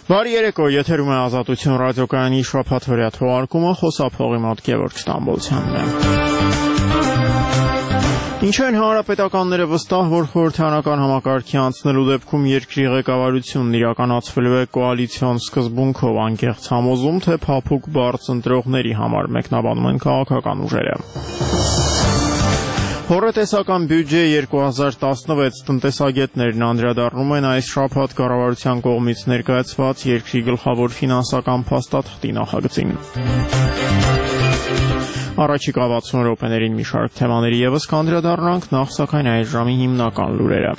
Բարի երեկո, եթերում է Ազատություն ռադիոկայանի շաբաթօրյա թողարկումը, խոսափողի մոտ Գևորգ Ստամբոլցյանն է։ Ինչու են հանրապետականները վստահ, որ խորհրդարանական համակարգի անցնելու դեպքում երկրի ղեկավարությունն իրականացվելու է կոալիցիոն սկզբունքով, անկեղծ համոզում, թե փափուկ բարձ ընտրողների համար, մեկնաբանում են քաղաքական ուժերը։ Հորետեսական բյուջե 2016 տնտեսագետներն անդրադառնում են այս շաբաթ կառավարության կողմից ներկայացված երկրի գլխավոր ֆինանսական փաստաթղթի նախագծին։ Առաջիկա 60 րոպեներին մի շարք թեմաների ևս կանդրադառնանք, նախ սակայն այս ժամի հիմնական լուրերը։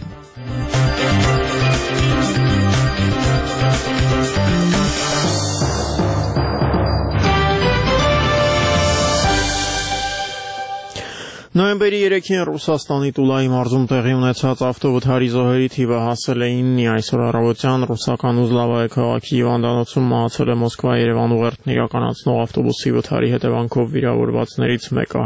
Նոյեմբերի 3-ին Ռուսաստանի Տուլայի մարզում տեղի ունեցած ավտովթարի զոհերի թիվը հասել է 9-ի, այսօր առավոտյան ռուսական Ուզլավայե քաղաքի հիվանդանոցում մահացել է Մոսկվա-Երևան ուղերձն իրականացնող ավտոբուսի վթարի հետևանքով վիրավորվածներից մեկը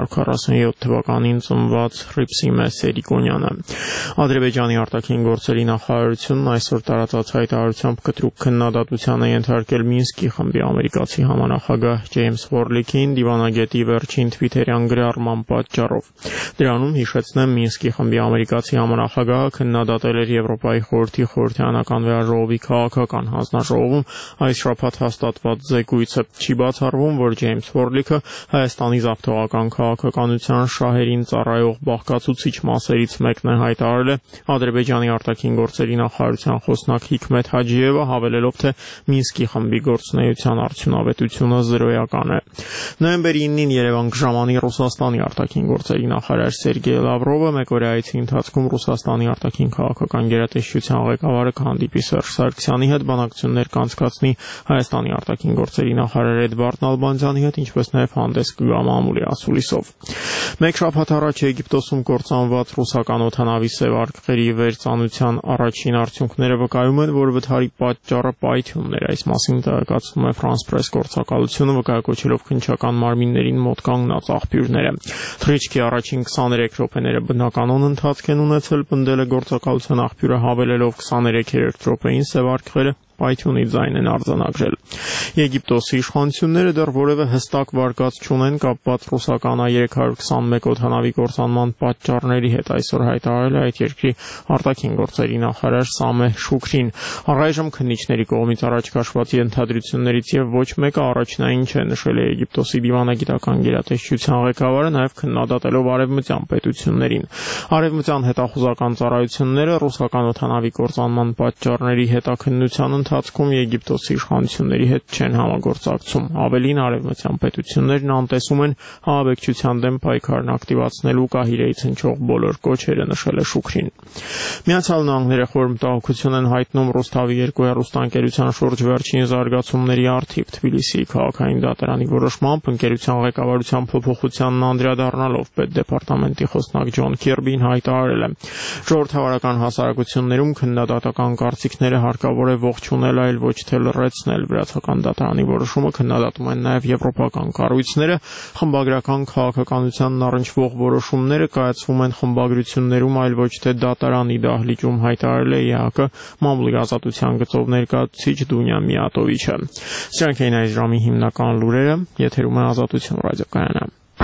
1947 թվականին ծնված Հռիփսիմե Սերիկոնյանը։ Ադրբեջանի արտաքին գործերի նախարարությունն այսօր տարածած հայտարարությամբ կտրուկ քննադատության է ենթարկել Մինսկի խմբի ամերիկացի համանախագահ Ջեյմս Վորլիքին դիվանագետի վերջին թվիթերյան գրառման պատճառով։ Դրանում հիշեցնեմ Մինսկի խմբի ամերիկացի համանախագահը քննադատել էր Եվրոպայի խորհրդի խորհրդարանական վերաժողովի քաղաքական հանձնաժողովում այս շաբաթ հաստատված զեկույցը։ Չի բացառվում, որ Ջեյմս Վորլիքը Հայաստանի զավթողական քաղաքականության շահերին ծառայող բաղկացուցիչ մասերից մեկն է հայտարարել է Ադրբեջանի արտաքին գործերի նախարարության խոսնակ Հիկմեթ Հաջիևը, հավելելով, թե Մինսկի խմբի գործունեության արդյունավետությունը զրոյական է։ Նոյեմբերի 9-ին Երևան կժամանի Ռուսաստանի արտաքին գործերի նախարար Սերգեյ Լավրովը մեկօրյա այցի ընթացքում Ռուսաստանի արտաքին քաղաքական գերատեսչության ղեկավարը կհանդիպի Սերժ Սարգսյանի հետ, բանակցություններ կանցկացնի Հայաստանի արտաքին գործերի նախարար Էդվարդ Նալբանդյանի հետ, ինչպես նաև հանդես կգա մամուլի ասուլիսով։ Մեկ շաբաթ առաջ Եգիպտոսում կործանված ռուսական օդանավի Սև արկղերի վերծանության առաջին արդյունքները վկայում են, որ վթարի պատճառը պայթյունն էր։ Այս մասին տեղեկացնում է France Press գործակալությունը, վկայակոչելով քննչական մարմիններին մոտ կանգնած աղբյուրները։ Թռիչքի առաջին 23 րոպեները բնականon ընթացք են ունեցել, պնդել է գործակալության աղբյուրը, հավելելով 23 րոպեին Սև արկղերը պայթյունի ձայն են արձանագրել։ Եգիպտոսի իշխանությունները դեռ որևէ հստակ վարկած չունեն կապված ռուսական A321 օդանավի կործանման պատճառների հետ, այսօր հայտարարել է այդ երկրի արտաքին գործերի նախարար Սամեհ Շուքրին։ Առայժմ քննիչների կողմից առաջ քաշված ենթադրություններից եւ ոչ մեկը առաջնային չէ, նշել է Եգիպտոսի դիվանագիտական գերատեսչության ղեկավարը, նաեւ քննադատելով արևմտյան պետություններին։ Արևմտյան հետախուզական ծառայությունները ռուսական օդանավի կործանման պատճառների հետաքննության ընթացքում Եգիպտոսի իշխանությունների հետ չեն համագործակցում։ Ավելին, արևմտյան պետություններն անտեսում են ահաբեկչության դեմ պայքարն ակտիվացնելու կահիրեից հնչող բոլոր կոչերը, նշել է Շուքրին։ Միացյալ Նահանգները խոր մտահոգություն են հայտնում Ռուսթավի 2 հեռուստաընկերության շուրջ վերջին զարգացումների առթիվ։ Թբիլիսիի քաղաքային դատարանի որոշմամբ ընկերության ղեկավարության փոփոխությանն անդրադառնալով պետդեպարտամենտի խոսնակ Ջոն Քիրբին հայտարարել է. ժողովրդավարական հասարակություններում քննադատական կարծիքները հարկավոր է ողջունել, այլ ոչ թե լռեցնել։ Վրացական դատարանի որոշումը քննադատում են նաև եվրոպական կառույցները, խմբագրական քաղաքականությանն առնչվող որոշումները կայացվում են խմբագրություններում, այլ ոչ թե դատարանի դահլիճում, հայտարարել է ԵԱՀԿ մամուլի ազատության գծով ներկայացուցիչ Դունյա Միատովիչը։ Սրանք էին այս ժամի հիմնական լուրերը, եթերում է Ազատություն ռադիոկայանը։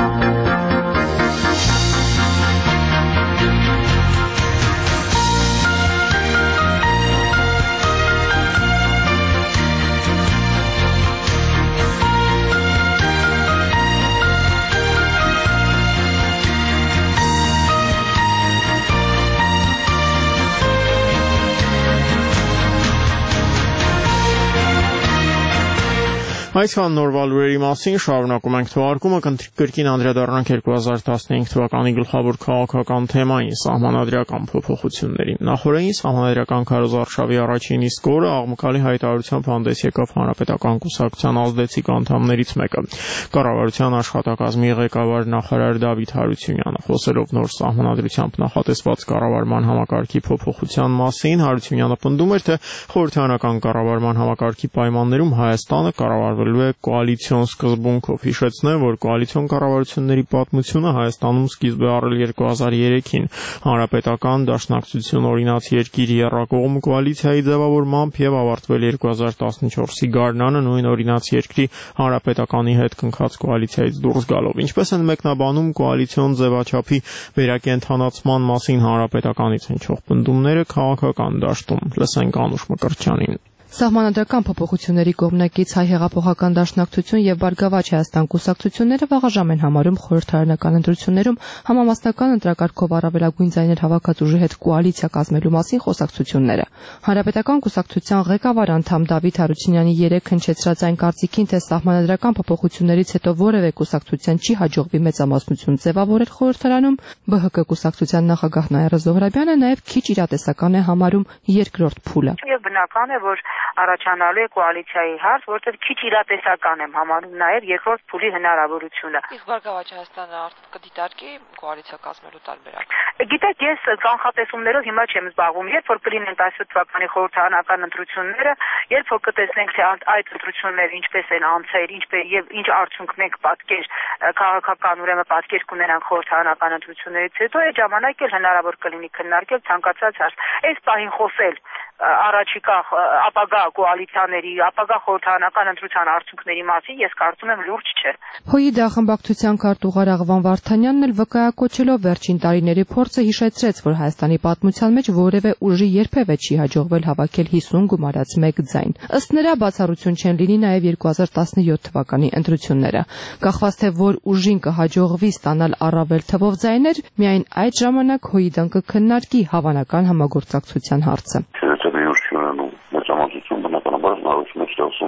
Այսքան նորվա լուրերի մասին շարունակում ենք թողարկումը, կրկին անդրադառնանք 2015 թվականի գլխավոր քաղաքական թեմային՝ սահմանադրական փոփոխություններին։ Նախորդին սահմանադրական քարոզարշավի առաջին իսկ օրը աղմկալի հայտարարությամբ հանդես եկավ Հանրապետական կուսակցության ազդեցիկ անդամներից մեկը՝ կառավարության աշխատակազմի ղեկավար նախարար Դավիթ Հարությունյանը։ Խոսելով նոր սահմանադրությամբ նախատեսված կառավարման համակարգի փոփոխության մասին, Հարությունյանը պնդում էր, թե խորհրդարանական կառավարման համակարգի պայմաններում Հայաստանը կառավարվել կառավարվելու է կոալիցիոն սկզբունքով։ Հիշեցնեմ, որ կոալիցիոն կառավարությունների պատմությունը Հայաստանում սկիզբ է առել 2003-ին։ Հանրապետական դաշնակցություն օրինաց երկիր եռակողմ կոալիցիայի ձևավորմամբ եւ ավարտվել 2014-ի գարնանը նույն օրինաց երկրի Հանրապետականի հետ կնքած կոալիցիայից դուրս գալով։ Ինչպես են մեկնաբանում կոալիցիոն ձևաչափի վերակենդանացման մասին Հանրապետականից հնչող պնդումները քաղաքական դաշտում։ Լսենք Անուշ Մկրտչյանին։ Սահմանադրական փոփոխությունների կողմնակից Հայ հեղափոխական դաշնակցություն եւ Բարգավաճ Հայաստան կուսակցությունները վաղաժամ են համարում խորհրդարանական ընտրություններում համամասնական ընտրակարգով առավելագույն ձայներ հավաքած ուժի հետ կոալիցիա կազմելու մասին խոսակցությունները։ Հանրապետական կուսակցության ղեկավար անդամ Դավիթ Հարությունյանի երեկ հնչեցրած այն կարծիքին, թե սահմանադրական փոփոխություններից հետո որևէ կուսակցության չի հաջողվի մեծամասնություն ձևավորել խորհրդարանում, ԲՀԿ կուսակցության նախագահ Նաիրա Զոհրաբյանը նաեւ քիչ իրատեսական է համարում երկրորդ փուլը։ Եվ բնական է, որ առաջանալու է կոալիցիայի հարց, որտեղ քիչ իրատեսական եմ համարում նաև երկրորդ փուլի հնարավորությունը։ Իսկ Բարգավաճ Հայաստանը արդեն կդիտարկի կոալիցիա կազմելու տարբերակ։ Գիտեք, ես կանխատեսումներով հիմա չեմ զբաղվում, երբ որ կլինեն 17 թվականի խորհրդարանական ընտրությունները, երբ որ կտեսնենք, թե այդ ընտրությունները ինչպես են անցել, եւ ինչ արդյունք մենք պատկեր քաղաքական ուրեմն պատկեր կունենանք խորհրդարանական ընտրություններից հետո, այդ ժամանակ էլ հնարավոր կլինի քննարկել ցանկացած հարց։ Այս պահին խոսել առաջիկա ապագա կոալիցիաների, ապագա խորհրդարանական ընտրության արդյունքների մասին ես կարծում եմ լուրջ չէ։ ՀՅԴ խմբակցության քարտուղար Աղվան Վարդանյանն էլ վկայակոչելով վերջին տարիների փորձը հիշեցրեց, որ Հայաստանի պատմության մեջ որևէ ուժի երբևէ չի հաջողվել հավաքել 50 գումարած 1 ձայն։ Ըստ նրա բացառություն չեն լինի նաև 2017 թվականի ընտրությունները։ Կախված թե որ ուժին կհաջողվի ստանալ առավել թվով ձայներ, միայն այդ ժամանակ ՀՅԴ-ն կքննարկի հավանական համագործակցության հարցը։ Մեծամասնություն բնականաբար հնարավորություն է ստեղծում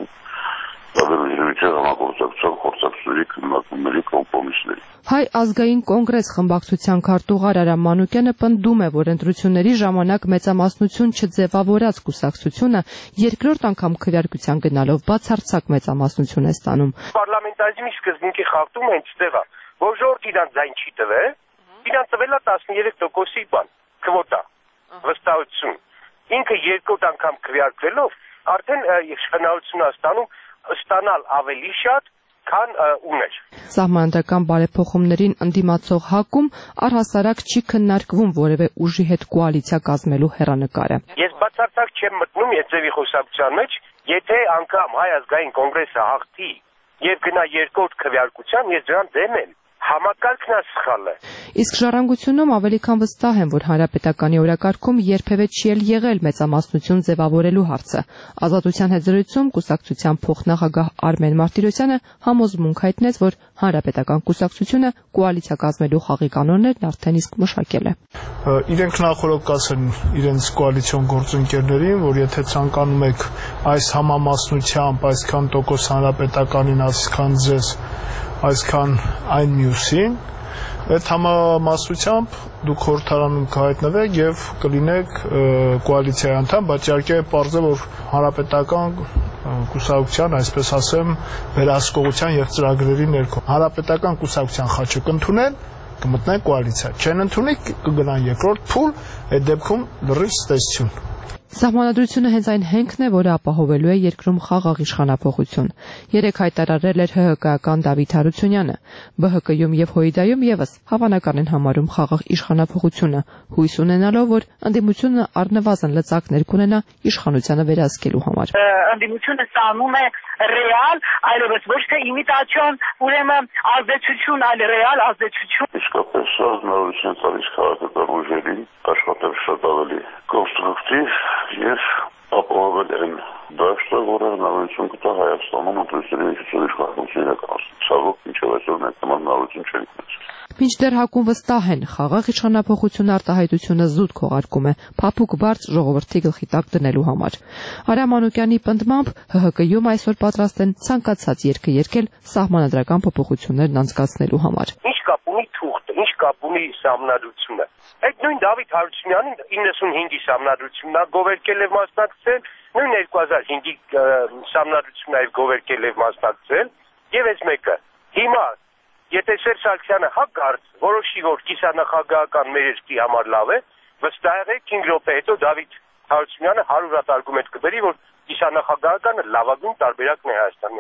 տարբեր համագործակցության խորհրդակցությունների քննարկումների կոմպրոմիսների։ Հայ ազգային կոնգրես խմբակցության քարտուղար Արամ Մանուկյանը պնդում է, որ ընտրությունների ժամանակ մեծամասնություն չձևավորած կուսակցությունը երկրորդ անգամ քվեարկության գնալով բացարձակ մեծամասնություն է ստանում։ Պարլամենտարիզմի սկզբունքի խախտումը այնտեղ է, որ ժողովուրդը իրան ձայն չի տվել, իրան տվել է 13%-ի բան, քվոտա, վստահություն։ Ինքը երկրորդ անգամ քվեարկվելով արդեն հնարավորություն է ստանալ ավելի շատ, քան ուներ։ Սահմանադրական բարեփոխումներին ընդդիմացող ՀԱԿ-ում առհասարակ չի քննարկվում որևէ ուժի հետ կոալիցիա կազմելու հեռանկարը։ Ես բացարձակ չեմ մտնում Եծևի խոսակցության մեջ, եթե անգամ Հայ ազգային կոնգրեսը հաղթի եւ գնա երկրորդ քվեարկության, ես դրան դեմ եմ։ Համակարգն է սխալը։ Իսկ Ժառանգությունում ավելի քան վստահ են, որ հանրապետականի օրակարգում երբևէ չի եղել մեծամասնություն ձևավորելու հարցը։ Ազատության հետ զրույցում կուսակցության փոխնախագահ Արմեն Մարտիրոսյանը համոզմունք հայտնեց, որ հանրապետական կուսակցությունը կոալիցիա կազմելու խաղի կանոններն արդեն իսկ մշակել է։ Իրենք նախորդ կասեն իրենց կոալիցիոն գործընկերներին, որ եթե ցանկանում եք այս համամասնությամբ այսքան տոկոս հանրապետականին, այսքան ձեզ, այսքան այն մյուսին, այդ համամասնությամբ դուք խորհրդարանում կհայտնվեք եւ կլինեք կոալիցիայի անդամ, բայց իհարկե պարզ է, որ հանրապետական կուսակցության, այսպես ասեմ, վերահսկողության եւ ծրագրերի ներքո հանրապետական կուսակցության խաչը կընդունեն, կմտնեն կոալիցիա, չեն ընդունի, կգնան երկրորդ փուլ, այդ դեպքում լրիվ ստեսություն։ Սահմանադրությունը հենց այն հենքն է, որը ապահովելու է երկրում խաղաղ իշխանափոխություն։ Երեկ հայտարարել էր ՀՀԿ-ական Դավիթ Հարությունյանը։ ԲՀԿ-ում եւ ՀՅԴ-ում եւս հավանական են համարում խաղաղ իշխանափոխությունը, հույս ունենալով, որ ընդդիմությունը առնվազն լծակներ կունենա իշխանությանը վերահսկելու համար։ Ընդդիմությունը ստանում է ռեալ, այլևս ոչ թե իմիտացիոն, ուրեմն ազդեցություն, այլ ռեալ ազդեցություն։ Իսկապես հնարավորություն տալիս քաղաքական ուժերին աշխատել շատ ավելի կոնստրուկտիվ եւ ապահովել են դաշտը, որը հնարավորություն կտա Հայաստանում ընտրությունների իշխանություն իրականացնել։ Ցավոք, ինչով այսօր մենք նման հնարավորություն չենք ունեցել։ Մինչդեռ ՀԱԿ-ում վստահ են, խաղաղ իշխանափոխություն արտահայտությունը զուտ քողարկում է, փափուկ բարձ ժողովրդի գլխի տակ դնելու համար։ Արամ Մանուկյանի պնդմամբ ՀՀԿ-ում այսօր պատրաստ են ցանկացած երգը երգել սահմանադրական փոփոխություններն անցկացնելու համար։ Ինչ կապ ունի թուղթը, ինչ կապ ունի սահմանադրությունը։ Այդ նույն Դավիթ Հարությունյանին 95-ի սահմանադրությունն է գովերքել եւ մասնակցել, նույն 2005-ի սահմանադրությունն է գովերքել եւ մասնակցել, եւ այս մեկը։ Հիմա եթե Սերժ Սարգսյանը հակարծ որոշի, որ կիսանախագահական մեր երկրի համար լավ է, վստահ եղեք 5 րոպե հետո Դավիթ Հարությունյանը 100 հատ արգումենտ կբերի, որ կիսանախագահականը լավագույն տարբերակն է Հայաստանի համար։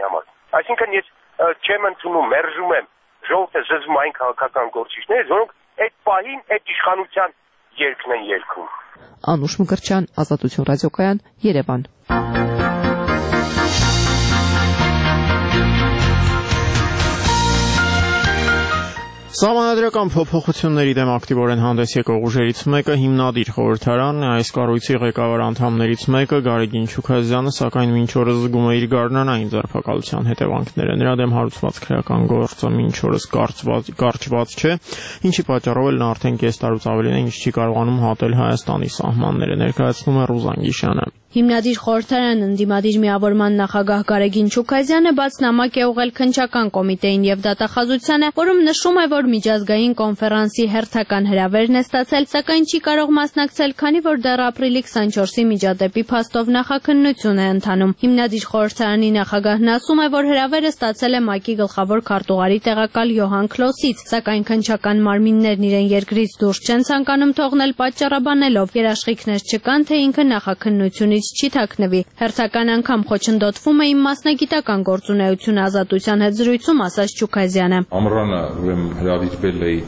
Այսինքն ես չեմ ընդունում, մերժում եմ ժողովուրդը զզվում այն քաղաքական գործիչներից, որոնք այդ պահին այդ իշխանության երգն են երգում։ Անուշ Մկրտչյան, Ազատություն ռադիոկայան, Երևան։ Սահմանադրական փոփոխությունների դեմ ակտիվորեն հանդես եկող ուժերից մեկը հիմնադիր խորհրդարանն է, այս կառույցի ղեկավար անդամներից մեկը Գարեգին Չուքազյանը, սակայն մինչ օրս զգում է իր գարնանային ձերբակալության հետևանքները։ Նրա դեմ հարուցված քրեական գործը մինչ օրս կարճված չէ, ինչի պատճառով էլ նա արդեն կես տարուց ավելին է, ինչ չի կարողանում հատել Հայաստանի սահմանները, ներկայացնում է Ռուզան Գիշյանը։ Հիմնադիր խորհրդարան ընդդիմադիր միավորման նախագահ Գարեգին Չուքազյանը բաց նամակ է ուղղել քննչական կոմիտեին եւ դատախազությանը, որում նշում է, որ միջազգային կոնֆերանսի հերթական հրավերն է ստացել, սակայն չի կարող մասնակցել, քանի որ դեռ ապրիլի 24-ի միջադեպի փաստով նախաքննություն է ընթանում։ Հիմնադիր խորհրդարանի նախագահն ասում է, որ հրավերը ստացել է ՄԱԿ-ի գլխավոր քարտուղարի տեղակալ Յոհան Քլոսից, սակայն քննչական մարմիններն իրեն երկրից դուրս չեն ցանկանում թողնել, պատճառաբանելով երաշխիքներ չկան, թե ինքը նախաքննությունից չի թաքնվի։ Հերթական անգամ խոչընդոտվում է իմ մասնագիտական գործունեությունը ազատության հետ զրույցում, ասաց Չուքազյանը։ Ամռանը ուրեմն հրավիրվել էի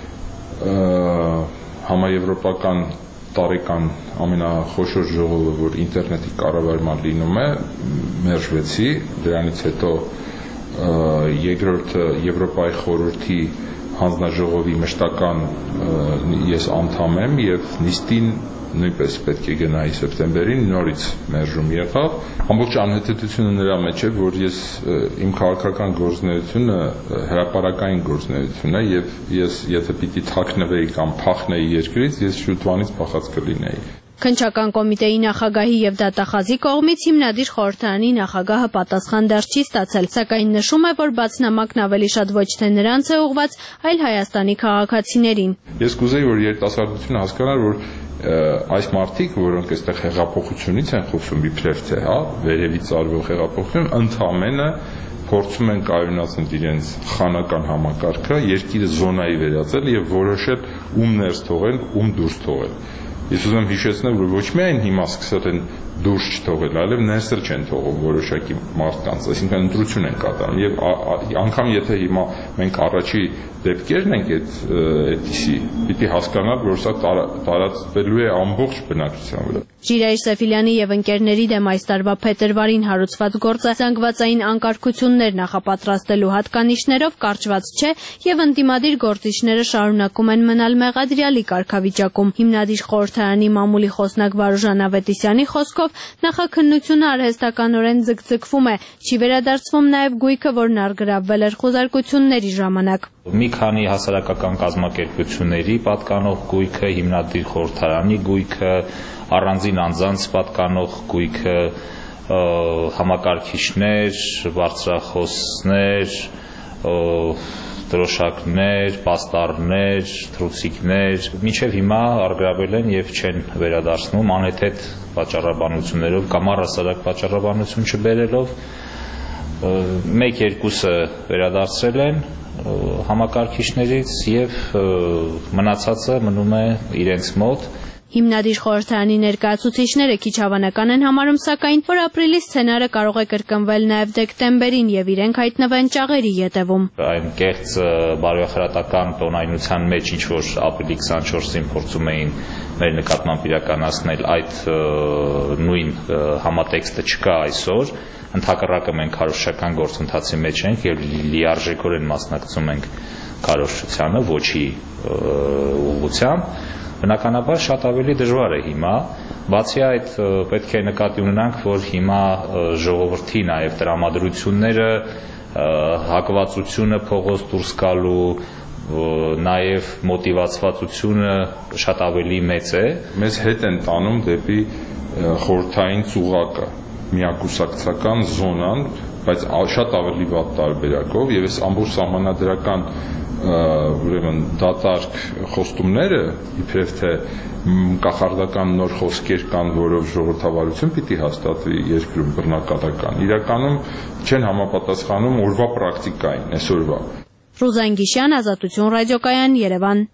համաեվրոպական տարեկան ամենախոշոր ժողովը, որ ինտերնետի կառավարման լինում է, մերժվեցի, դրանից հետո երկրորդը Եվրոպայի խորհրդի հանձնաժողովի մշտական ես անդամ եմ եւ նիստին նույնպես պետք է գնայի սեպտեմբերին, նորից մերժում եղավ։ Ամբողջ անհետեցությունը նրա մեջ է, որ ես իմ քաղաքական գործունեությունը հրապարակային գործունեություն է եւ ես եթե պիտի թաքնվեի կամ փախնեի երկրից, ես շուտվանից փախած կլինեի։ Քննչական կոմիտեի նախագահի եւ դատախազի կողմից հիմնադիր խորհրդարանի նախագահը պատասխան դեռ չի ստացել, սակայն նշում է, որ բաց նամակն ավելի շատ ոչ թե նրանց է ուղղված, այլ Հայաստանի քաղաքացիներին։ Ես կուզեի, որ երիտասարդությունը հասկանար, որ այս մարդիկ, որոնք այստեղ հեղափոխությունից են խոսում, իբրև թե, վերևից արվող հեղափոխություն, ընդամենը փորձում են կայունացնել իրենց խանական համակարգը, երկիրը զոնայի վերածել եւ որոշել ում ներս թողել, ում դուրս թողել։ Ես ուզում եմ հիշեցնել, որ ոչ միայն հիմա սկսել են դուրս չթողել, այլև ներս էլ չեն թողում որոշակի մարդկանց, այսինքն ընտրություն են կատարում եւ անգամ եթե հիմա մենք առաջի դեպքերն ենք այդպիսի, պիտի հասկանալ, որ սա տարածվելու է ամբողջ բնակչության վրա։ Ժիրայր Սեֆիլյանի եւ ընկերների դեմ այս տարվա փետրվարին հարուցված գործը զանգվածային անկարգություններ նախապատրաստելու հատկանիշներով կարճված չէ եւ ընդդիմադիր գործիչները շարունակում են մնալ մեղադրյալի կարգավիճակում։ Հիմնադիր խորհրդարանի մամուլի խոսնակ Վարուժան Ավետիսյանի խոսքով նախաքննությունը արհեստականորեն ձգձգվում է, չի վերադարձվում նաեւ գույքը, որն առգրավվել էր խոզարկությունների ժամանակ։ Մի քանի հասարակական կազմակերպությունների պատկանող գույքը, հիմնադիր խորհրդարանի գույքը, առանձին անձանց պատկանող գույքը, համակարգիչներ, բարձրախոսներ, դրոշակներ, պաստառներ, թռուցիկներ, մինչև հիմա առգրավել են եւ չեն վերադարձնում անհեթեթ պատճառաբանություններով կամ առհասարակ պատճառաբանություն չբերելով, մեկ-երկուսը վերադարձրել են համակարգիչներից եւ մնացածը մնում է իրենց մոտ։ Հիմնադիր խորհրդարանի ներկայացուցիչները քիչ հավանական են համարում, սակայն, որ ապրիլի սցենարը կարող է կրկնվել նաև դեկտեմբերին եւ իրենք հայտնվեն ճաղերի ետևում։ Այն կեղծ բարոյախրատական տոնայնության մեջ, ինչ որ ապրիլի 24-ին փորձում էին մեր նկատմամբ իրականացնել, այդ նույն համատեքստը չկա այսօր, ընդհակառակը մենք քարոզչական գործընթացի մեջ ենք եւ լիարժեքորեն մասնակցում ենք քարոզչությանը, ոչի ուղղությամբ։ Բնականաբար շատ ավելի դժվար է հիմա, բացի այդ պետք է նկատի ունենանք, որ հիմա ժողովրդի նաև տրամադրությունները, հակվածությունը փողոց դուրս գալու, նաև մոտիվացվածությունը շատ ավելի մեծ է։ Մեզ հետ են տանում դեպի խորհրդային ծուղակը, միակուսակցական զոնան, բայց շատ ավելի վատ տարբերակով եւ այս ամբողջ սահմանադրական ուրեմն դատարկ խոստումները իբրև թե կախարդական նոր խոսքեր կան, որով ժողովրդավարություն պիտի հաստատվի երկրում բռնակալական, իրականում չեն համապատասխանում օրվա պրակտիկային, այսօրվա։ Ռուզան Գիշյան, Ազատություն ռադիոկայան, Երևան։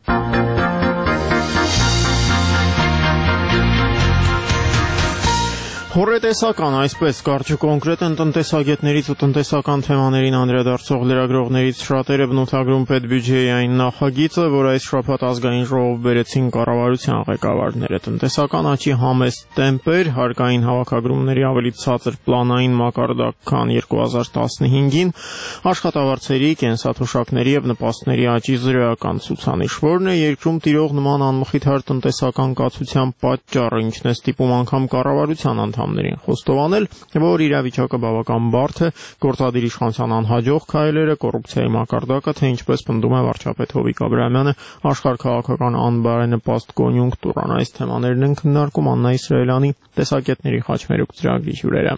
Հորետեսական, այսպես կարճ ու կոնկրետ են տնտեսագետներից ու տնտեսական թեմաներին անդրադարձող լրագրողներից շատերը բնութագրում պետբյուջեային նախագիծը, որ այս շաբաթ ազգային ժողով բերեցին կառավարության ղեկավարները։ Տնտեսական աճի համեստ տեմպեր, հարկային հավաքագրումների ավելի ցածր պլանային մակարդակ, քան 2015-ին, աշխատավարձերի, կենսաթոշակների եւ նպաստների աճի զրոյական ցուցանիշ, որն է երկրում տիրող նման անմխիթար տնտեսական կացության պատճառը, ինչն է ստիպում անգամ կառավարության անդամներին խոստովանել, որ իրավիճակը բավական բարդ է, գործադիր իշխանության անհաջող քայլերը, կոռուպցիայի մակարդակը, թե ինչպես պնդում է վարչապետ Հովիկ Աբրահամյանը, աշխարհաքաղաքական անբարենպաստ կոնյունկտուրան։ Այս թեմաներն են քննարկում Աննա Իսրայելյանի տեսակետների խաչմերուկ ծրագրի հյուրերը։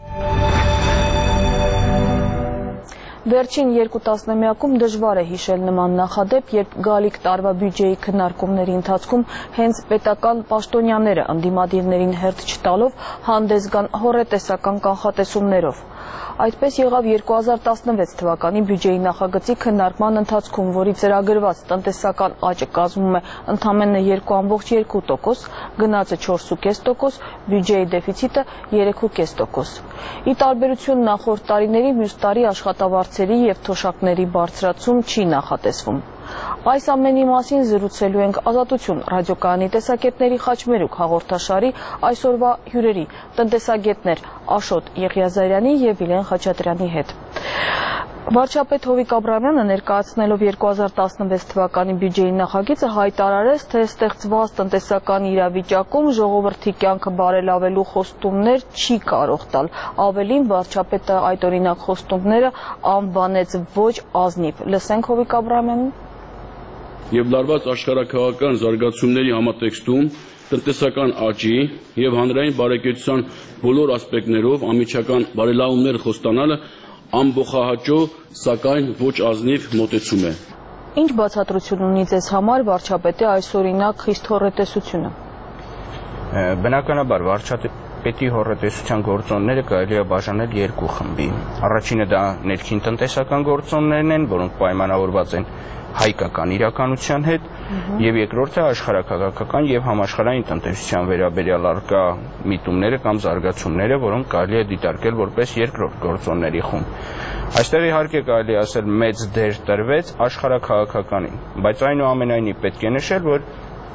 Վերջին 2 տասնամյակում դժվար է հիշել նման նախադեպ, երբ գալիք տարվա բյուջեի քննարկումների ընթացքում հենց պետական պաշտոնյաները ընդդիմադիրներին հերթ չտալով հանդես գան հոռետեսական կանխատեսումներով։ Այդպես եղավ 2016 թվականի բյուջեի նախագծի քննարկման ընթացքում, որի ծրագրված տնտեսական աճը կազմում է ընդամենը 2.2%, գնացը 4.5%, բյուջեի դեֆիցիտը 3.5%։ Ի տարբերություն նախորդ տարիների, մյուս տարի աշխատավարձերի եւ թոշակների բարձրացում չի նախատեսվում։ Այս ամենի մասին զրուցելու ենք Ազատություն ռադիոկայանի տեսակետների խաչմերուկ հաղորդաշարի այսօրվա հյուրերի, տնտեսագետներ Աշոտ Եղիազարյանի եւ Վիլեն Խաչատրյանի հետ։ Վարչապետ Հովիկ Աբրահամյանը ներկայացնելով 2016 թվականի բյուջեի նախագիծը հայտարարեց, թե ստեղծված տնտեսական իրավիճակում ժողովրդի կյանքը բարելավելու խոստումներ չի կարող տալ։ Ավելին, վարչապետը այդ օրինակ խոստումները անվանեց ոչ ազնիվ։ Լսենք Հովիկ Աբրահամյանին։ Եվ լարված աշխարհաքաղաքական զարգացումների համատեքստում տնտեսական աճի եւ հանրային բարեկեցության բոլոր ասպեկտներով անմիջական բարելավումներ խոստանալը ամբողջահաճո, սակայն ոչ ազնիվ մոտեցում է։ Ինչ բացատրություն ունի ձեզ համար վարչապետի այսօրինակ խիստ հոռետեսությունը։ Բնականաբար վարչապետի հոռետեսության գործոնները կարելի է բաժանել երկու խմբի։ Առաջինը դա ներքին տնտեսական գործոններն են, որոնք պայմանավորված են հայկական իրականության հետ, եւ երկրորդը աշխարհաքաղաքական եւ համաշխարհային տնտեսության վերաբերյալ առկա միտումները կամ զարգացումները, որոնք կարելի է դիտարկել որպես երկրորդ գործոնների խումբ։ Այստեղ իհարկե կարելի ասել մեծ դեր տրվեց աշխարհաքաղաքականին, բայց այնուամենայնիվ պետք է նշել, որ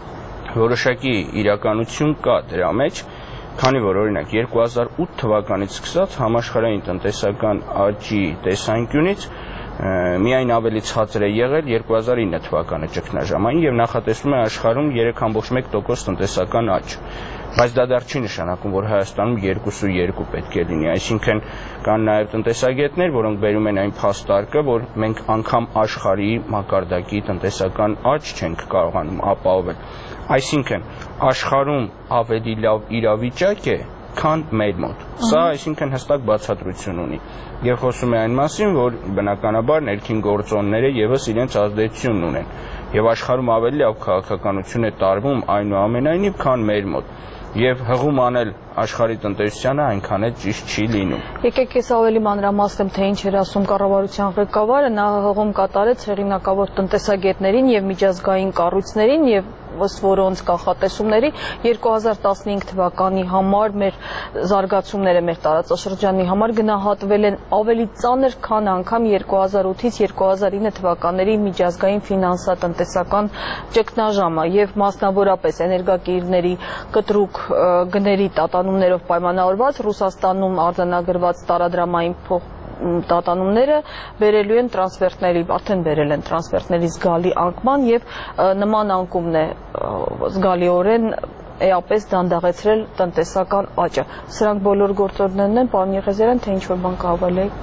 որոշակի իրականություն կա դրա մեջ, քանի որ օրինակ 2008 թվականից սկսած համաշխարհային տնտեսական աճի տեսանկյունից միայն ավելի ցածր է եղել 2009 թվականի ճգնաժամային եւ նախատեսվում է աշխարհում 3.1% տնտեսական աճ։ Բայց դա դեռ չի նշանակում, որ Հայաստանում 2.2 պետք է լինի, այսինքն կան նաեւ տնտեսագետներ, որոնք բերում են այն փաստարկը, որ մենք անգամ աշխարհի մակարդակի տնտեսական աճ չենք կարողանում ապահովել։ Այսինքն աշխարհում ավելի լավ իրավիճակ է, քան մեր մոտ։ Սա այսինքն հստակ բացատրություն ունի եւ խոսում է այն մասին, որ բնականաբար ներքին գործոնները եւս իրենց ազդեցությունն ունեն եւ աշխարհում ավելի լավ քաղաքականություն է տարվում այնուամենայնիվ, քան մեր մոտ եւ հղում անել աշխարհի տնտեսությանը այնքան էլ ճիշտ չի լինում։ Եկեք ես ավելի մանրամասնեմ, թե ինչ էր ասում կառավարության ղեկավարը, նա հղում կատարեց հեղինակավոր տնտեսագետներին եւ միջազգային կառույցներին եւ ըստ որոնց կանխատեսումների 2015 թվականի համար մեր զարգացումները մեր տարածաշրջանի համար գնահատվել են ավելի ծանր, քան անգամ 2008-ից 2009 թվականների միջազգային ֆինանսատնտեսական ճգնաժամը եւ մասնավորապես էներգակիրների կտրուկ գների տատանումներով պայմանավորված Ռուսաստանում արձանագրված տարադրամային տատանումները բերելու են տրանսֆերտների, արդեն բերել են տրանսֆերտների զգալի անկման եւ նման անկումն է զգալիորեն էապես դանդաղեցրել տնտեսական աճը։ Սրանք բոլոր գործոններն են, պարոն Եղիազարյան, թե ինչ-որ բան կհավելեք։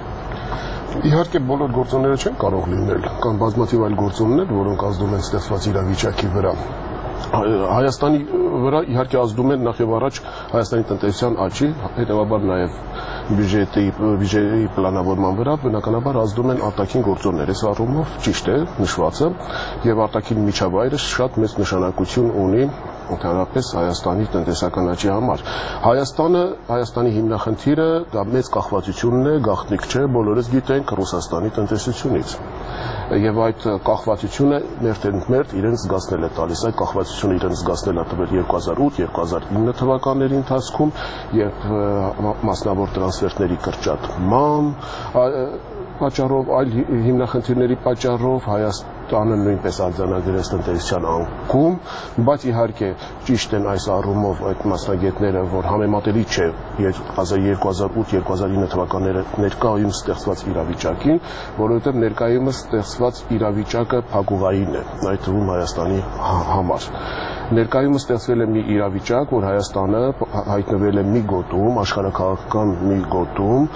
Իհարկե բոլոր գործոնները չեն կարող լինել, կան բազմաթիվ այլ գործոններ, որոնք ազդում են ստեղծված իրավիճակի վրա։ Հայաստանի վրա իհարկե ազդում են նախ եւ առաջ Հայաստանի տնտեսության աճի, հետեւաբար նաեւ բյուջեի պլանավորման վրա բնականաբար ազդում են արտաքին գործոններ։ Այս առումով ճիշտ է նշվածը եւ արտաքին միջավայրը շատ մեծ նշանակություն ունի ընդհանրապես Հայաստանի տնտեսական աճի համար։ Հայաստանի հիմնախնդիրը դա մեծ կախվածությունն է, գաղտնիք չէ, բոլորս գիտենք Ռուսաստանի տնտեսությունից։ եւ այդ կախվածությունը մերթ իրենց զգացնել է տալիս։ Այդ կախվածությունը իրենց զգացնել է տվել 2008-2009 թվականների ընթացքում, երբ մասնավոր տրանսֆերտների կրճատման պատճառով, այլ հիմնախնդիրների պատճառով Հայաստանը նույնպես արձանագրեց տնտեսության անկում, բայց իհարկե ճիշտ են այս առումով այդ մասնագետները, որ համեմատելի չէ 2008-2009 թվականները ներկայումս ստեղծված իրավիճակին, որովհետև ներկայումս ստեղծված իրավիճակը փակուղային է, այդ թվում Հայաստանի համար։ Ներկայումս ստեղծվել է մի իրավիճակ, որ Հայաստանը հայտնվել է մի գոտում, աշխարհաքաղաքական մի գոտում,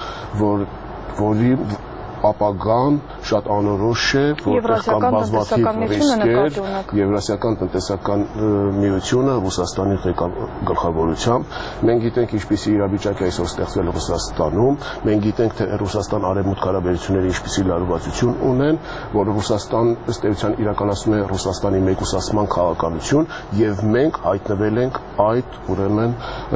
որի ապագան շատ անորոշ է, որտեղ կան բազմաթիվ ռիսկեր, Եվրասիական տնտեսական միությունը Ռուսաստանի գլխավորությամբ։ Մենք գիտենք ինչպիսի իրավիճակ է այսօր ստեղծվել Ռուսաստանում, մենք գիտենք թե Ռուսաստան-Արևմուտք հարաբերությունները ինչպիսի լարվածություն ունեն, որ Ռուսաստան ըստ էության իրականացնում է Ռուսաստանի մեկուսացման քաղաքականություն, եւ մենք հայտնվել ենք այդ ուրեմն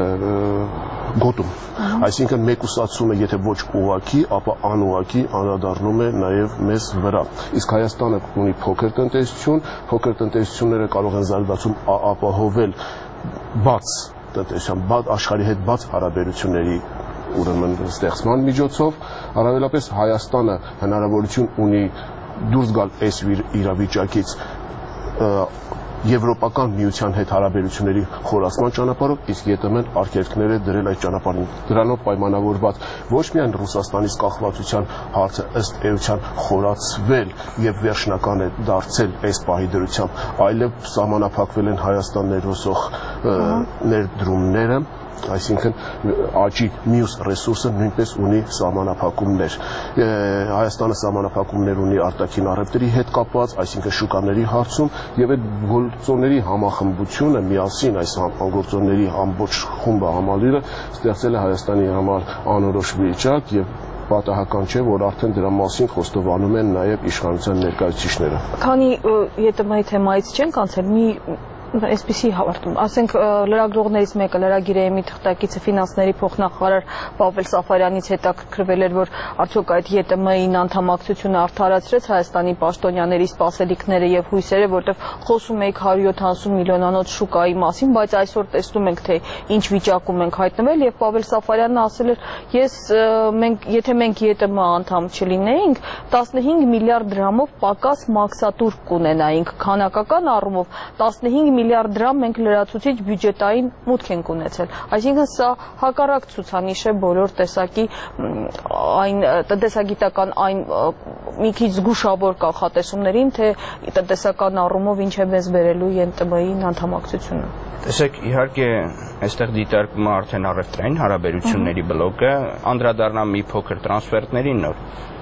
գոտում։ Այսինքն մեկուսացումը եթե ոչ ուղղակի, ապա անուղղակի անդրադառնում է նաև մեզ վրա։ Իսկ Հայաստանը ունի փոքր տնտեսություն, փոքր տնտեսությունները կարող են զարգացում ապահովել բաց տնտեսության, աշխարհի հետ բաց հարաբերությունների ուրեմն ստեղծման միջոցով, առավելապես Հայաստանը հնարավորություն ունի դուրս գալ այս իրավիճակից Եվրոպական միության հետ հարաբերությունների խորացման ճանապարհով, իսկ ԵՏՄ-ն արգելքները դրել այդ ճանապարհին։ Դրանով պայմանավորված ոչ միայն Ռուսաստանից կախվածության հարցը ըստ էության խորացվել եւ վերջնական է դարձել այս պահի դրությամբ, այլև սահմանափակվել են Հայաստան ներոսող ներդրումները, այսինքն աճի մյուս ռեսուրսը նույնպես ունի սահմանափակումներ։ Հայաստանը սահմանափակումներ ունի արտաքին առևտրի հետ կապված, այսինքն շուկաների հարցում, եւ այդ գործոնների համախմբությունը միասին այս գործոնների ամբողջ խումբը համալիրը ստեղծել է Հայաստանի համար անորոշ վիճակ եւ պատահական չէ, որ արդեն դրա մասին խոստովանում են նաեւ իշխանության ներկայացուցիչները։ Քանի ԵՏՄ-ի թեմայից չենք անցել, մի այսպիսի հավարտում, ասենք լրագրողներից մեկը լրագիրեմի թղթակիցը ֆինանսների փոխնախարար Պավել Սաֆարյանից հետաքրքրվել էր, որ արդյոք այդ ԵՏՄ-ին անդամակցությունը արդարացրեց Հայաստանի պաշտոնյաների սպասելիքները եւ հույսերը, որտեղ խոսում էիք 170 միլիոնանոց շուկայի մասին, բայց այսօր տեսնում ենք, թե ինչ վիճակում ենք հայտնվել եւ Պավել Սաֆարյանն ասել էր, եթե մենք ԵՏՄ անդամ չլինեինք, 15 միլիարդ դրամով պակաս մաքսատուր կունենայինք, քանակական առումով 15 միլիարդ դրամ մենք լրացուցիչ բյուջետային մուտք ենք ունեցել։ Այսինքն սա հակառակ ցուցանիշ է բոլոր տեսակի այն տնտեսագիտական այն մի քիչ զգուշավոր կանխատեսումներին, թե տնտեսական առումով ինչ է մեզ բերելու ԵՏՄ-ին անդամակցությունը։ Տեսեք, իհարկե, այստեղ դիտարկվում է արդեն առևտրային հարաբերությունների բլոկը, անդրադառնամ մի փոքր տրանսֆերտներին նոր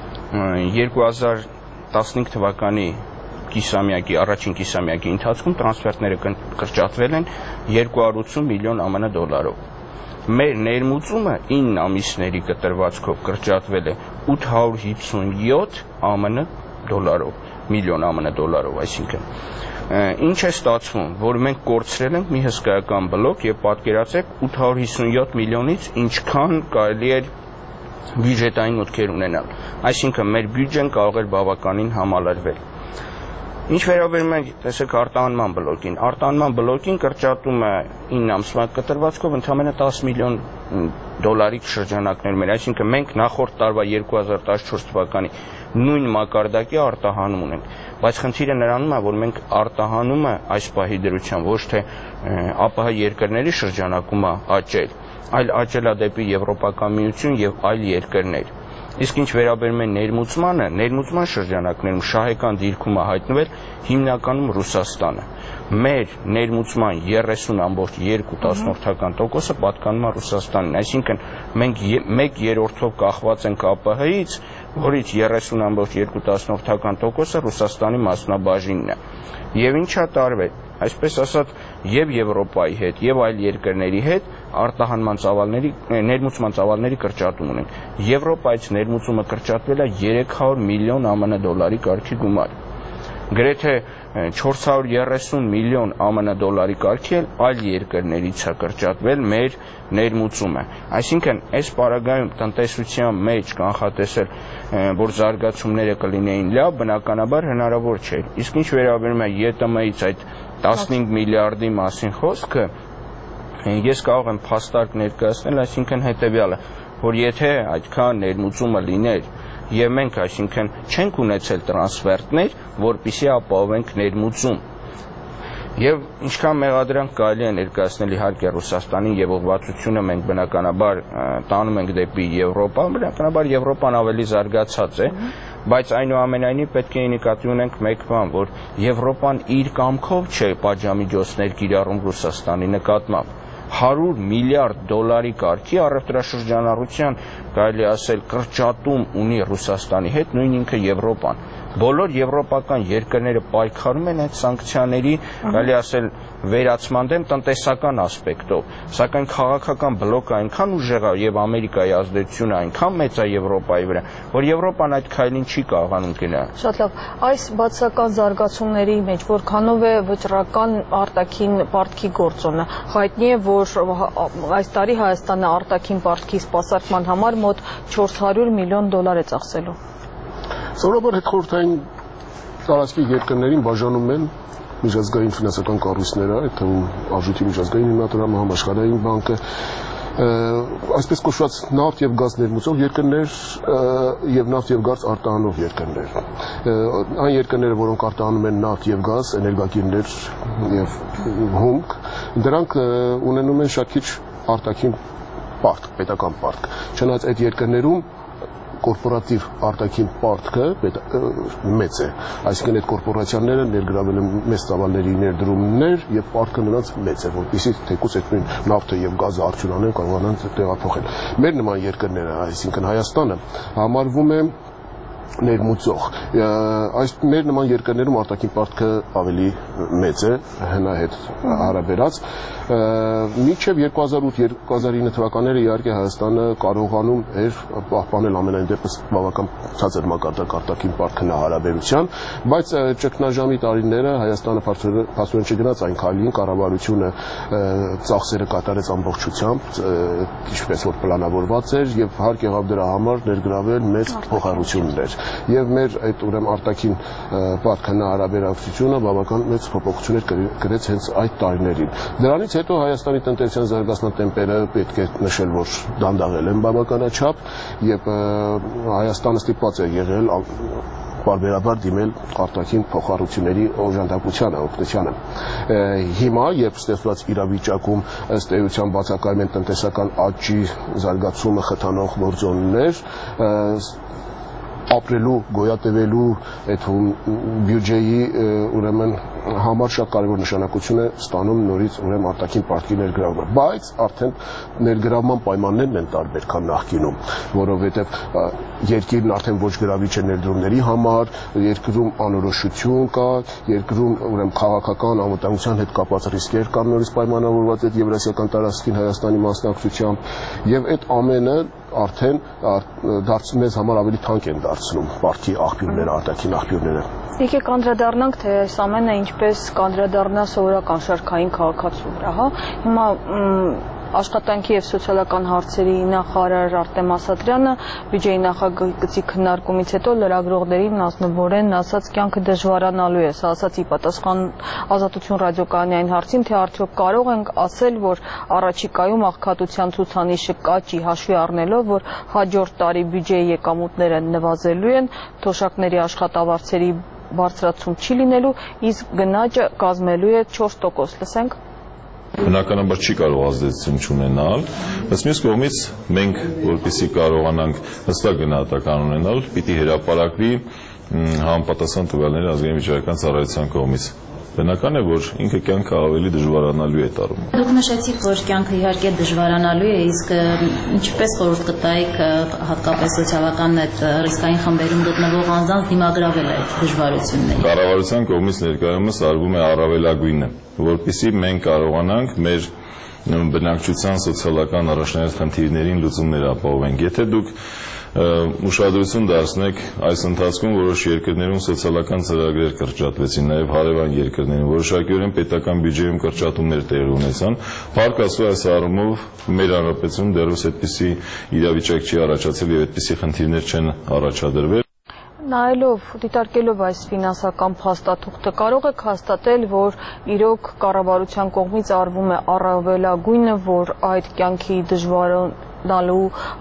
2015 թվականի առաջին կիսամյակի ընթացքում տրանսֆերտները կրճատվել են 280 միլիոն ԱՄՆ դոլարով։ Մեր ներմուծումը 9 ամիսների կտրվածքով կրճատվել է 857 ԱՄՆ դոլարով, միլիոն ԱՄՆ դոլարով, այսինքն ինչ է ստացվում, որ մենք կորցրել ենք մի հսկայական բլոկ եւ պատկերացրեք 857 միլիոնից ինչքան կարելի էր բյուջետային մուտքեր ունենալ, այսինքն մեր բյուջեն կարող էր բավականին համալրվել։ Ինչ վերաբերում է, տեսեք, արտահանման բլոկին կրճատումը 9 ամսվա կտրվածքով ընդամենը 10 միլիոն դոլարի շրջանակներում էր, այսինքն մենք նախորդ տարվա 2014 թվականի նույն մակարդակի արտահանում ունենք, բայց խնդիրը նրանում է, որ մենք արտահանումը այս պահի դրությամբ ոչ թե ԱՊՀ երկրների շրջանակում է աճել, այլ աճել է դեպի Եվրոպական միություն եւ այլ երկրներ։ Իսկ ինչ վերաբերում է ներմուծման շրջանակներում շահեկան դիրքում է հայտնվել հիմնականում Ռուսաստանը։ Մեր ներմուծման 30.2% պատկանում է Ռուսաստանին, այսինքն մենք 1/3-ով կախված ենք ԱՊՀ-ից, որից 30.2% Ռուսաստանի մասնաբաժինն է։ Եվ ինչ է տարվել, այսպես ասած, եւ Եվրոպայի հետ, եւ այլ երկրների հետ ներմուծման ծավալների կրճատում ունենք։ Եվրոպայից ներմուծումը կրճատվել է 300 միլիոն ԱՄՆ դոլարի կարգի գումար։ Գրեթե 430 միլիոն ԱՄՆ դոլարի կարգի էլ այլ երկրներից է կրճատվել մեր ներմուծումը։ Այսինքն, այս պարագայում տնտեսության մեջ կանխատեսել, որ զարգացումները կլինեին լավ, բնականաբար հնարավոր չէ։ Իսկ ինչ վերաբերում է ԵՏՄ-ից այդ 15 միլիարդի մասին խոսքը, ես կարող եմ փաստարկ ներկայացնել, այսինքն հետևյալը, որ եթե այդքան ներմուծումը լիներ եւ մենք այսինքն չենք ունեցել տրանսֆերտներ, որպեսզի ապահովենք ներմուծում եւ ինչքան մեղադրանք կարելի է ներկայացնել իհարկե Ռուսաստանին եւ ուղղվածությունը մենք բնականաբար տանում ենք դեպի Եվրոպա, բնականաբար Եվրոպան ավելի զարգացած է, բայց այնուամենայնիվ պետք է նկատի ունենք մեկ բան, որ Եվրոպան իր կամքով չէ պատժամիջոցներ կիրառում Ռուսաստանի նկատմամբ։ 100 միլիարդ դոլարի կարգի առևտրաշրջանառության կարելի ասել կրճատում ունի Ռուսաստանի հետ նույն ինքը Եվրոպան։ Բոլոր եվրոպական երկրները պայքարում են այդ սանկցիաների, կարելի ասել վերացման դեմ տնտեսական ասպեկտով, սակայն քաղաքական բլոկը այնքան ուժեղ է եւ Ամերիկայի ազդեցությունը այնքան մեծ է Եվրոպայի վրա, որ Եվրոպան այդ քայլին չի կարողանում գնալ։ Շատ լավ, այս բացական զարգացումների մեջ որքանով է վճռական արտաքին պարտքի գործոնը։ Հայտնի է, որ այս տարի Հայաստանը արտաքին պարտքի սպասարկման համար մոտ 400 միլիոն դոլար է ծախսելու։ Սովորաբար հետխորհրդային տարածքի երկրներին բաժանում են միջազգային ֆինանսական կառույցները, այդ թվում Արժույթի միջազգային հիմնադրամը, Համաշխարհային բանկը, այսպես կոչված նավթ եւ գազ ներմուծող երկրներ եւ նավթ եւ գազ արտահանող երկրներ։ Այն երկրները, որոնք արտահանում են նավթ եւ գազ, էներգակիրներ եւ հումք, դրանք ունենում են շատ քիչ արտաքին պարտք, պետական պարտք։ Չնայած այդ երկրներում կորպորատիվ արտաքին պարտքը մեծ է, այսինքն այդ կորպորացիաները ներգրավել են մեծ ծավալների ներդրումներ եւ պարտքը նրանց մեծ է, որպեսզի թեկուզ այդ նույն նավթը եւ գազը արդյունանեն կարողանան տեղափոխել։ Մեր նման երկրները, այսինքն Հայաստանը, համարվում է ներմուծող։ Այս մեր նման երկրներում արտաքին պարտքը ավելի մեծ է, հնահետ հարաբերած։ Մինչև 2008-2009 թվականները իհարկե Հայաստանը կարողանում էր պահպանել ամենայն դեպս բավական ցածր մակարդակ արտաքին պարտք հնարավորության, բայց ճգնաժամի տարիները Հայաստանը փաստորեն չգնաց այն քայլին, կառավարությունը ծախսերը կատարեց ամբողջությամբ, ինչպես որ պլանավորված էր, եւ հարկ եղավ դրա համար ներգրավել մեծ փոխհարություններ։ Եվ մեր այդ ուրեմն արտաքին պարտք հնարավորությունը բավական մեծ փոփոխություններ կրեց հենց այդ տարիներին։ Դրանից հետո Հայաստանի տնտեսության զարգացման տեմպերը պետք է նշել, որ դանդաղել են բավականաչափ, եւ Հայաստանը ստիպված է եղել բարբերաբար դիմել արտաքին փոխհարությունների օժանդակությանը, օգնությանը։ Հիմա, երբ ստեղծված իրավիճակում ըստ էության բացակայում են տնտեսական աճի զարգացումը խթանող գործոններ, ապրելու, գոյատևելու այդ բյուջեի ուրեմն համար շատ կարևոր նշանակություն է ստանում նորից ուրեմն արտաքին պարտքի ներգրավումը, բայց արդեն ներգրավման պայմաններն են տարբեր, քան նախկինում, որովհետև երկիրն արդեն ոչ գրավիչ է ներդրումների համար, երկրում անորոշություն կա, երկրում ուրեմն քաղաքական անվտանգության հետ կապված ռիսկեր կան նորից պայմանավորված այդ Եվրասիական տարածքին Հայաստանի մասնակցությամբ, եւ այդ ամենը արդեն մեզ համար ավելի թանկ են դարձնում պարտքի աղբյուրները, արտաքին աղբյուրները։ Եկեք անդրադառնանք, թե այս ամենը ինչպես կանդրադառնա սովորական շարքային քաղաքացու վրա, հա։ Հիմա Աշխատանքի եւ սոցիալական հարցերի նախարար Արտեմ Ասատրյանը բյուջեի նախագծի քննարկումից հետո լրագրողներին ազնվորեն ասաց կյանքը դժվարանալու է, սա ասաց ի պատասխան Ազատություն ռադիոկայանի այն հարցին, թե արդյոք կարող ենք ասել, որ առաջիկայում աղքատության ցուցանիշը կաճի հաշվի առնելով, որ հաջորդ տարի բյուջեի եկամուտները նվազելու են, թոշակների աշխատավարձերի բարձրացում չի լինելու, իսկ գնաճը կազմելու է 4%, լսենք։ Բնականաբար չի կարող ազդեցություն չունենալ, բայց մյուս կողմից մենք, որպեսզի կարողանանք հստակ գնահատական ունենալ, պիտի հրապարակվի համապատասխան տվյալները ազգային վիճակական ծառայության կողմից։ Բնական է, որ ինքը կյանքը ավելի դժվարանալու է տարում։ Դուք նշեցիք, որ կյանքը իհարկե դժվարանալու է, իսկ ինչպես խորհուրդ կտայիք հատկապես սոցիալական այդ ռիսկային խմբերում գտնվող անձանց դիմագրավել այդ դժվարություններին։ Կառավարության կողմից ներկայումս արվում է առավելագույնը, որպեսզի մենք կարողանանք մեր բնակչության սոցիալական առաջնային խնդիրներին լուծումներ ապահովենք։ Եթե դուք ուշադրություն դարձնեք այս ընթացքում որոշ երկրներում սոցիալական ծրագրեր կրճատվեցին, նաև հարևան երկրներում որոշակիորեն պետական բյուջեում կրճատումներ տեղի ունեցան։ Փառք Աստծո, այս առումով մեր հանրապետությունում դեռևս այդպիսի իրավիճակ չի առաջացել եւ այդպիսի խնդիրներ չեն առաջադրվել։ Նայելով, դիտարկելով այս ֆինանսական փաստաթուղթը, կարող եք հաստատել, որ իրոք կառավարության կողմից արվում է առավելագույնը, որ այդ կյանքի դժվարանալու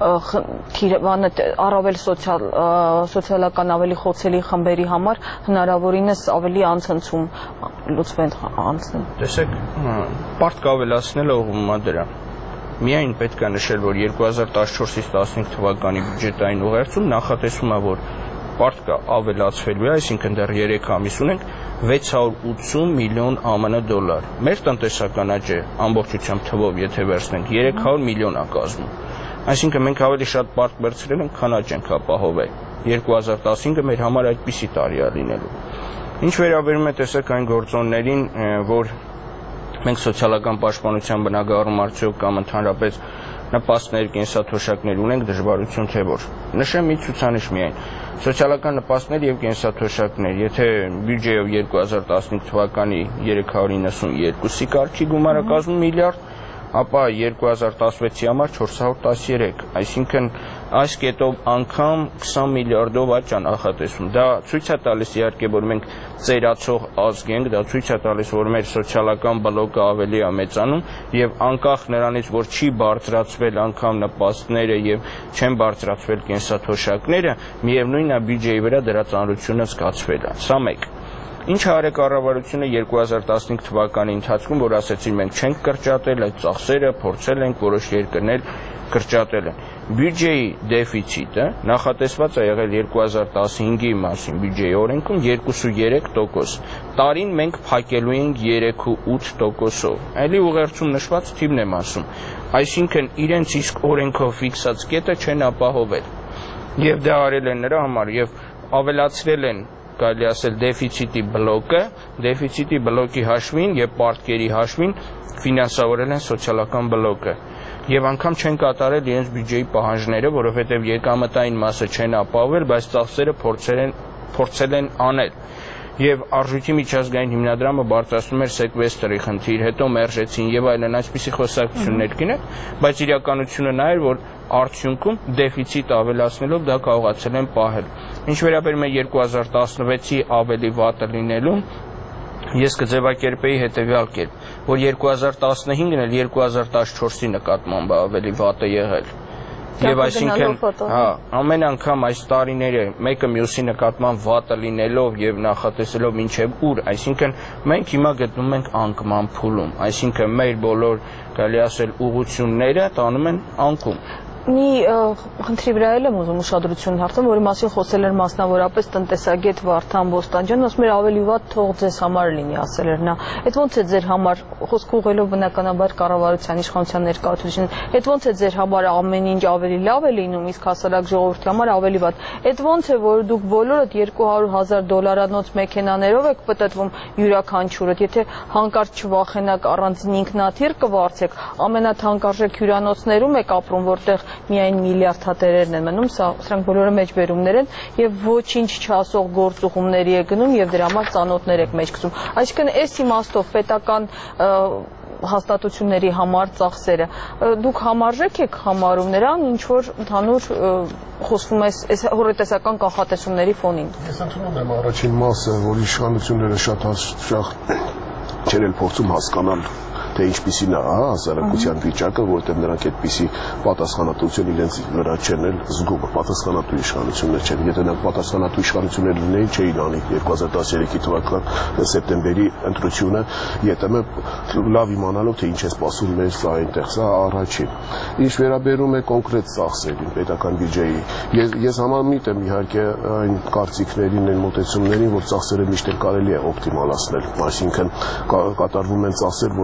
առավել սոցիալական ավելի խոցելի խմբերի համար հնարավորինս ավելի անցնցում լուծվեն անցնեն։ Տեսեք, պարտք ավելացնելը ուղղվում է դրան։ Միայն պետք է նշել, որ 2014-ից 15 թվականի բյուջետային ուղերձում նախատեսվում է, որ պարտքը ավելացվելու է, այսինքն դեռ 3 ամիս ունենք 680 միլիոն ԱՄՆ դոլար։ Մեր տնտեսական աճը ամբողջությամբ թվով եթե վերցնենք 300 միլիոն է կազմում։ Այսինքն մենք ավելի շատ պարտք վերցրել ենք, քան աճ ենք ապահովել։ 2015-ը մեր համար այդպիսի տարի է լինելու։ Ինչ վերաբերում է տեսեք այն գործոններին, որ մենք սոցիալական պաշտպանության բնագավառում արդյոք կամ ընդհանրապես նպաստներ, կենսաթոշակներ ունենք, դժվարություն թե որ։ Նշեմ մի ցուցանիշ միայն։ Սոցիալական նպաստներ եւ կենսաթոշակներ, եթե բյուջեով 2015 թվականի 392-ի կարգի գումարը կազմում միլիարդ, ապա 2016-ի համար 413, այսինքն այս կետով անգամ 20 միլիարդով աճ նախատեսվում։ Դա ցույց է տալիս իհարկե, որ մենք ծերացող ազգ ենք, դա ցույց է տալիս, որ մեր սոցիալական բլոկը ավելի է մեծանում եւ անկախ նրանից, որ չի բարձրացվել անգամ նպաստները եւ չեն բարձրացվել կենսաթոշակները, միևնույնն է բյուջեի վրա դրա ծանրությունը զգացվել է։ Սա մեկ։ Ինչ արեք կառավարությունը 2015 թվականի ընթացքում, որ ասեցին մենք չենք կրճատել այդ ծախսերը, փորձել ենք որոշ երկրներ կրճատել են։ Բյուջեի դեֆիցիտը նախատեսված է եղել 2015-ի մասին բյուջեի օրենքում 2.3%։ Տարին մենք փակելու ենք 3.8%-ով։ Այլի ուղերձում նշված թիվն եմ ասում։ Այսինքն իրենց իսկ օրենքով ֆիքսած կետը չեն ապահովել։ Եվ դա արել են նրա համար եւ ավելացրել են կարելի ասել դեֆիցիտի բլոկի հաշվին եւ պարտքերի հաշվին ֆինանսավորել են սոցիալական բլոկը եւ անգամ չեն կատարել իրենց բյուջեի պահանջները, որովհետեւ եկամտային մասը չեն ապահովել, բայց ծախսերը փորձել են անել։ Եվ արժույթի միջազգային հիմնադրամը բարձրացնում էր սեկվեստրի խնդիր, հետո մերժեցին եւ այլն, այսպիսի խոսակցություններ կինեն, բայց իրականությունը նա էր, որ արդյունքում դեֆիցիտ ավելացնելով դա կարողացել են պահել։ Ինչ վերաբերում է 2016-ի ավելի վատը լինելուն, ես կձևակերպեի հետևյալ կերպ, որ 2015-ն էլ 2014-ի նկատմամբ ավելի վատ է եղել։ Եվ այսինքն, ամեն անգամ այս տարիները մեկը մյուսի նկատմամբ վատը լինելով եւ նախատեսելով ինչեւ ուր, այսինքն մենք հիմա գտնում ենք անկման փուլում, այսինքն մեր բոլոր կարելի ասել ուղղությունները տանում են անկում։ Մի խնդրի վրա եմ ուզում ուշադրություն դարձնել, որի մասին խոսել էր մասնավորապես տնտեսագետ Վարդան Բոստանջյանն, ասում էր ավելի վատ թող ձեզ համար լինի, ասել էր նա։ Այդ ոնց է ձեր համար, խոսք ուղղելով բնականաբար կառավարության իշխանության ներկայացուցիչին, այդ ոնց է ձեր համար ամեն ինչ ավելի լավ է լինում, իսկ հասարակ ժողովրդի համար ավելի վատ։ Այդ ոնց է, որ դուք բոլորդ $200,000 մեքենաներով եք պտտվում յուրաքանչյուրդ, եթե հանկարծ չվախենաք առանձին ինքնաթիռ կվարձեք, ամենաթանկարժեք հյուրանոցներում եք ապրում, որտեղ միայն միլիարդատերերն են մնում, սրանք բոլորը մեջբերումներ են եւ ոչինչ չասող գործուղումների է գնում եւ դրա համար ծանոթներ եք մեջ գցում։ Այսինքն այս իմաստով պետական հաստատությունների համար ծախսերը դուք համարժեք եք համարում նրան, ինչ որ ընդհանուր խոսվում է հորետեսական կանխատեսումների ֆոնին։ Ես ընդունում եմ առաջին մասը, որ իշխանությունները շատ չեն էլ փորձում հասկանալ թե ինչպիսին է հասարակության վիճակը, որտեղ նրանք այդպիսի պատասխանատվություն իրենց վրա չեն զգում, պատասխանատու իշխանություններ չեն։ Եթե նրանք պատասխանատու իշխանություններ լինեին, չէին անի 2013 թվականի սեպտեմբերի ընտրությունը, ԵՏՄ լավ իմանալով թե ինչ է սպասում մեզ այնտեղ, սա առաջին։ Ինչ վերաբերում է կոնկրետ ծախսերին, պետական բյուջեի, ես համամիտ եմ իհարկե այն կարծիքներին, այն մոտեցումներին, որ ծախսերը միշտ կարելի է օպտիմալացնել, այսինքն կատարվում են ծախսեր, որոնք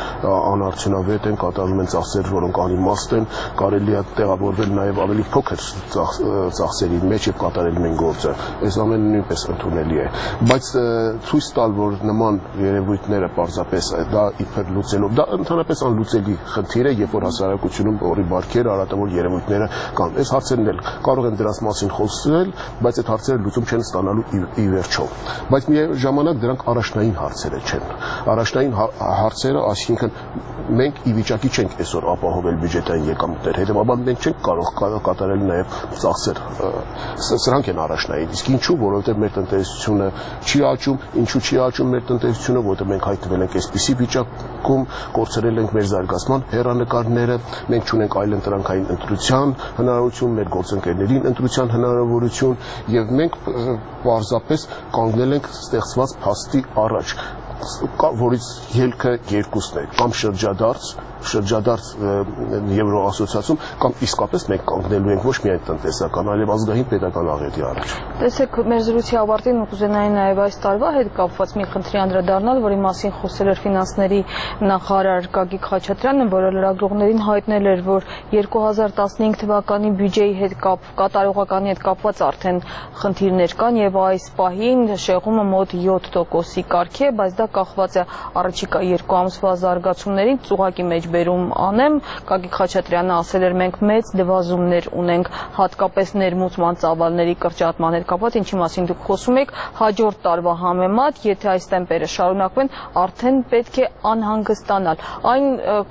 անարդյունավետ են, կատարում են ծախսեր, որոնք անիմաստ են, կարելի է տեղավորվել նաև ավելի փոքր ծախսերի մեջ եւ կատարել մենք գործը։ Այս ամենը նույնպես ընդունելի է, բայց ցույց տալ, որ նման երևույթները պարզապես դա իբր լուծելով, դա ընդհանրապես անլուծելի խնդիր է, երբ որ հասարակությունում օրի բարքեր, արատավոր երևույթները կան։ Այս հարցերն էլ կարող են դրանց մասին խոսել, բայց այդ հարցերը լուծում չեն ստանալու ի վերջո։ Բայց միաժամանակ դրանք առաջնային հարցերը չեն։ Առաջնային հարցերը, այսինքն մենք ի վիճակի չենք այսօր ապահովել բյուջետային եկամուտներ, հետևաբար մենք չենք կարող կատարել նաև ծախսեր։ Սրանք են առաջնային։ Իսկ ինչու, որովհետև մեր տնտեսությունը չի աճում, ինչու չի աճում մեր տնտեսությունը, որովհետև մենք հայտնվել ենք այսպիսի վիճակում, կորցրել ենք մեր զարգացման հեռանկարները, մենք չունենք այլ ընտրանքային ընտրության հնարավորություն, մեր գործընկերներին ընտրության հնարավորություն, եւ մենք պարզապես կանգնել ենք ստեղծված փաստի առաջ, որից ելքը երկուսն է, կամ շրջադարձ Եվրոասոցիացիում, կամ իսկապես մենք կանգնելու ենք ոչ միայն տնտեսական, այլև ազգային պետական աղետի առաջ։ Տեսեք, մեր զրույցի ավարտին կուզենայի նաև այս տարվա հետ կապված մի խնդրի անդրադառնալ, որի մասին խոսել էր ֆինանսների նախարար Գագիկ Խաչատրյանը, որը լրագրողներին հայտնել էր, որ 2015 թվականի բյուջեի հետ կատարողականի հետ կապված արդեն խնդիրներ կան եւ այս պահին շեղումը մոտ 7%-ի կարգի է, բայց դա կախված է առաջիկա 2 ամսվա զարգացումներին, ծուղակի մեջ բերում անեմ, Գագիկ Խաչատրյանը ասել էր մենք մեծ դվազումներ ունենք հատկապես ներմուծման ծավալների կրճատման հետ կապված, ինչի մասին դուք խոսում եք, հաջորդ տարվա համեմատ, եթե այս տեմպերը շարունակվեն, արդեն պետք է անհանգստանալ։ Այն,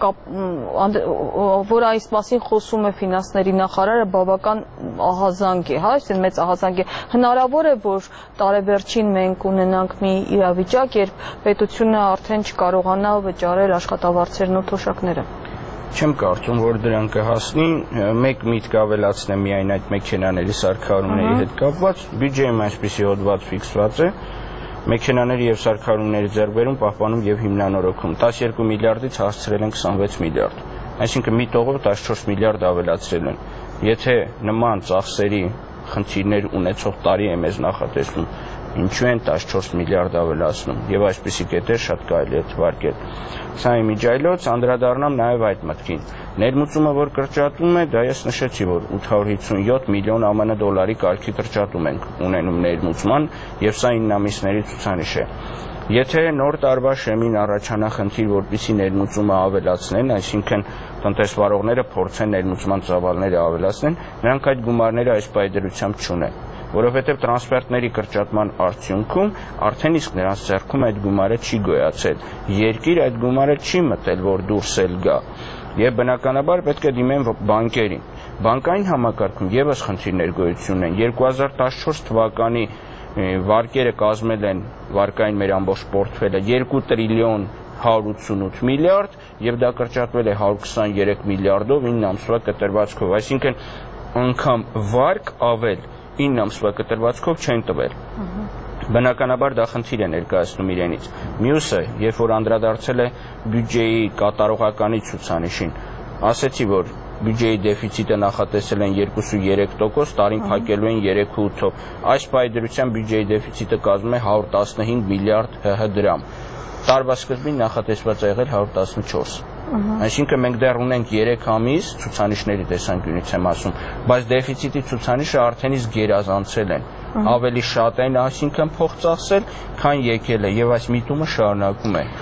որ այս մասին խոսում է ֆինանսների նախարարը, բավական ահազանգ է, հա, այսինքն մեծ ահազանգ է։ Հնարավոր է, որ տարեվերջին մենք ունենանք մի իրավիճակ, երբ պետությունը արդեն չկարողանա վճարել աշխատավարձերն ու թոշակները։ Չեմ կարծում, որ դրան կհասնի, մեկ միտք ավելացնեմ միայն այդ մեքենաների սարքավորումների հետ կապված, բյուջեում այսպիսի հոդված ֆիքսված է, մեքենաների եւ սարքավորումների ձեռքբերում, պահպանում եւ հիմնանորոգում 12 միլիարդից հասցրել են 26 միլիարդ, այսինքն մի տողով 14 միլիարդ ավելացրել են։ Եթե նման ծախսերի խնդիրներ ունեցող տարի է մեզ նախատեսում, ինչու են 14 միլիարդ ավելացնում եւ այսպիսի կետեր շատ կարելի է թվարկել։ Սա իմիջայլոց անդրադառնամ նաեւ այդ մտքին։ Ներմուծումը որ կրճատում է, դա ես նշեցի, որ 857 միլիոն ԱՄՆ դոլարի կարգի կրճատում ենք ունենում ներմուծման եւ սա 9 ամիսների ցուցանիշ է։ Եթե նոր տարվա շեմին առաջանա խնդիր, որպեսզի ներմուծումը ավելացնեն, այսինքն տնտեսվարողները փորձեն ներմուծման ծավալները ավելացնեն, նրանք այդ գումարները այս պայդրությամբ չունեն, որովհետև տրանսֆերտների կրճատման արդյունքում արդեն իսկ նրանց ձեռքում այդ գումարը չի գոյացել, երկիր այդ գումարը չի մտել, որ դուրս էլ գա, եւ բնականաբար պետք է դիմեն բանկերին։ Բանկային համակարգում եւս խնդիրներ գոյություն են։ 2014 թվականի վարկերը կազմել են վարկային մեր ամբողջ պորտֆելը 2 տրիլիոն 188 միլիարդ եւ դա կրճատվել է 123 միլիարդով 9 ամսվա կտրվածքով, այսինքն անգամ վարկ ավել 9 ամսվա կտրվածքով չեն տվել։ Բնականաբար դա խնդիր է ներկայացնում իրենից։ Մյուսը, երբ որ անդրադարձել է բյուջեի կատարողականի ցուցանիշին, ասեցի, որ բյուջեի դեֆիցիտը նախատեսել են 2.3%, տարին փակելու են 3.8-ով։ Այս պայդրությամբ բյուջեի դեֆիցիտը կազմում է 115 միլիարդ ՀՀ դրամ։ Տարվա սկզբին նախատեսված է եղել 114։ Այսինքն մենք դեռ ունենք 3 ամիս ցուցանիշների տեսանկյունից եմ ասում, բայց դեֆիցիտի ցուցանիշը արդեն իսկ գերազանցել են։ Ավելի շատ են, այսինքն փող ծախսել, քան եկել է, եւ այս միտումը շարունակում է։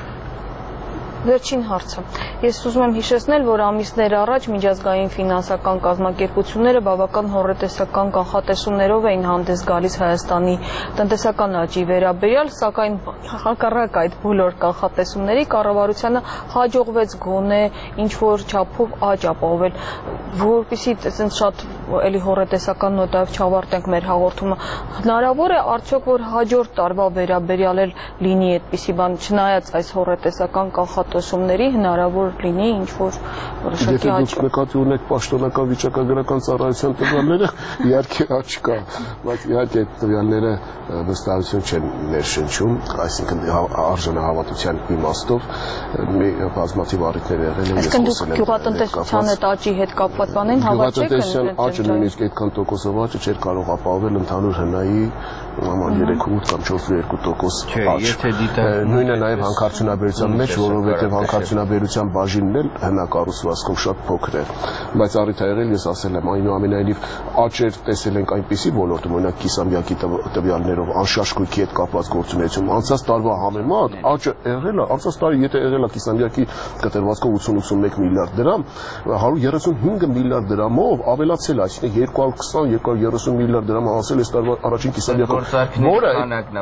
Վերջին հարցը։ Ես ուզում եմ հիշեցնել, որ ամիսներ առաջ միջազգային ֆինանսական կազմակերպությունները բավական հոռետեսական կանխատեսումներով էին հանդես գալիս Հայաստանի տնտեսական աճի վերաբերյալ, սակայն հակառակ այդ բոլոր կանխատեսումների կառավարությանը հաջողվեց գոնե ինչ-որ չափով աճ ապահովել, որպեսզի այսպես շատ էլի հոռետեսական նոտայով չավարտենք մեր հաղորդումը։ Հնարավոր է արդյոք, որ հաջորդ տարվա վերաբերյալ լինի այդպիսի բան, չնայած այս հոռետեսական կանխատեսումների հնարավոր լինի ինչ-որ որոշակի աճ։ Եթե դուք նկատի ունեք պաշտոնական վիճակագրական ծառայության տվյալները, իհարկե աճ կա, բայց իհարկե այդ տվյալները վստահություն չեն ներշնչում, այսինքն արժանահավատության իմաստով բազմաթիվ առիթներ եղել են։ Այսինքն դուք գյուղատնտեսության հետ աճի հետ կապված բանին հավաք չեք։ Գյուղատնտեսության աճը նույնիսկ այդքան տոկոսով աճը չէր կարող ապահովել ընդհանուր հնայի 3.8 կամ 4.2% աճ։ Նույնը նաև հանքարդյունաբերության մեջ, որովհետև հանքարդյունաբերության բաժինն էլ հնակառուցվածքում շատ փոքր է։ Բայց առիթ ա եղել, ես ասել եմ, այնուամենայնիվ աճեր տեսել ենք այնպիսի ոլորտում, օրինակ կիսամյակի տվյալներով անշաշկույքի հետ կապված գործունեություն, անցած տարվա համեմատ աճը եղել է, անցած տարի եթե եղել է կիսամյակի կտրվածքով 80-81 միլիարդ դրամ, 135 միլիարդ դրամով ավելացել է, այսինքն 220-230 միլիարդ դրամ հասել է տարվա առաջին կիսամյակում, որը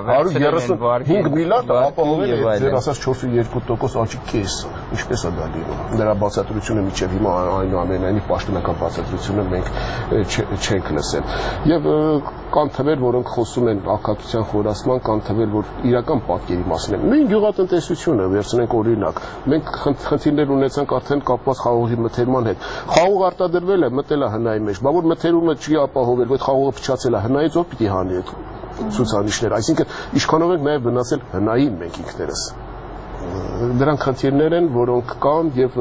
135 միլիարդ ապահովել է ձեր ասած 4.2% աճի կեսը, ինչպես է դա լինում։ Դրա բացատրությունը մինչև հիմա այնուամենայնիվ պաշտոնական բացատրությունը մենք չենք լսել։ Եվ կան թվեր, որոնք խոսում են աղքատության խորացման, կան թվեր, որ իրական պատկերի մասին են։ Նույն գյուղատնտեսությունը վերցնենք օրինակ, մենք խնդիրներ ունեցանք արդեն կապված խաղողի մթերման հետ։ Խաղող արտադրվել է, մտել է հնայի մեջ, բա որ մթերումը չի ապահովել, որ խաղողը փչացել է, հնայից ով պիտի հանի այդ ցուցանիշներ, այսինքն ինչքանով ենք նաև վնասել հնային մենք ինքներս։ Դրանք խնդիրներ են, որոնք կան եւ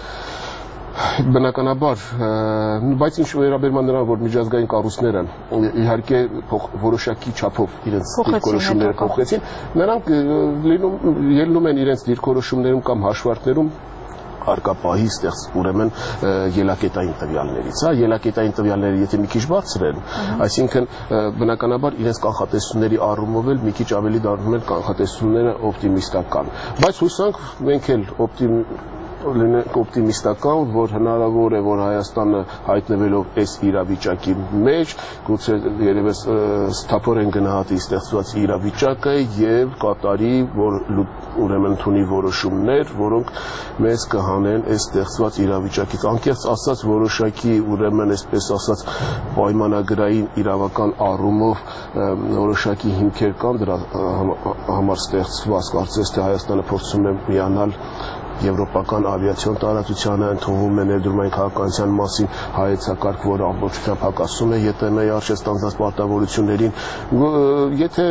բնականաբար, բայց ինչ վերաբերման նրան, որ միջազգային կառույցները իհարկե որոշակի չափով իրենց դիրքորոշումները փոխեցին, նրանք ելնում են իրենց դիրքորոշումներում կամ հաշվարկներում արկապահի ստեղծ ուրեմն ելակետային տվյալներից, ելակետային տվյալները եթե մի քիչ բարձր են, այսինքն բնականաբար իրենց կանխատեսումների առումով էլ մի քիչ ավելի դառնում են կանխատեսումները օպտիմիստական, բայց հուսանք մենք էլ օպտիմիստական, որ հնարավոր է, որ Հայաստանը հայտնվելով այս իրավիճակի մեջ, գուցե երևս սթափորեն գնահատի ստեղծված իրավիճակը եւ կատարի, որ ուրեմն ունի որոշումներ, որոնք մեզ կհանեն այս ստեղծված իրավիճակից։ Անկեղծ ասած, որոշակի ուրեմն այսպես ասած պայմանագրային իրավական առումով որոշակի հիմքեր կան դրա համար ստեղծված, կարծես թե Հայաստանը փորձում է միանալ եվրոպական ավիացիոն տարածությանը, ընդունվում է ներդրումային քաղաքականության մասին հայեցակարգ, որը ամբողջությամբ հակասում է ԵՏՄ-ի առջև ստանձնած պարտավորություններին։ Եթե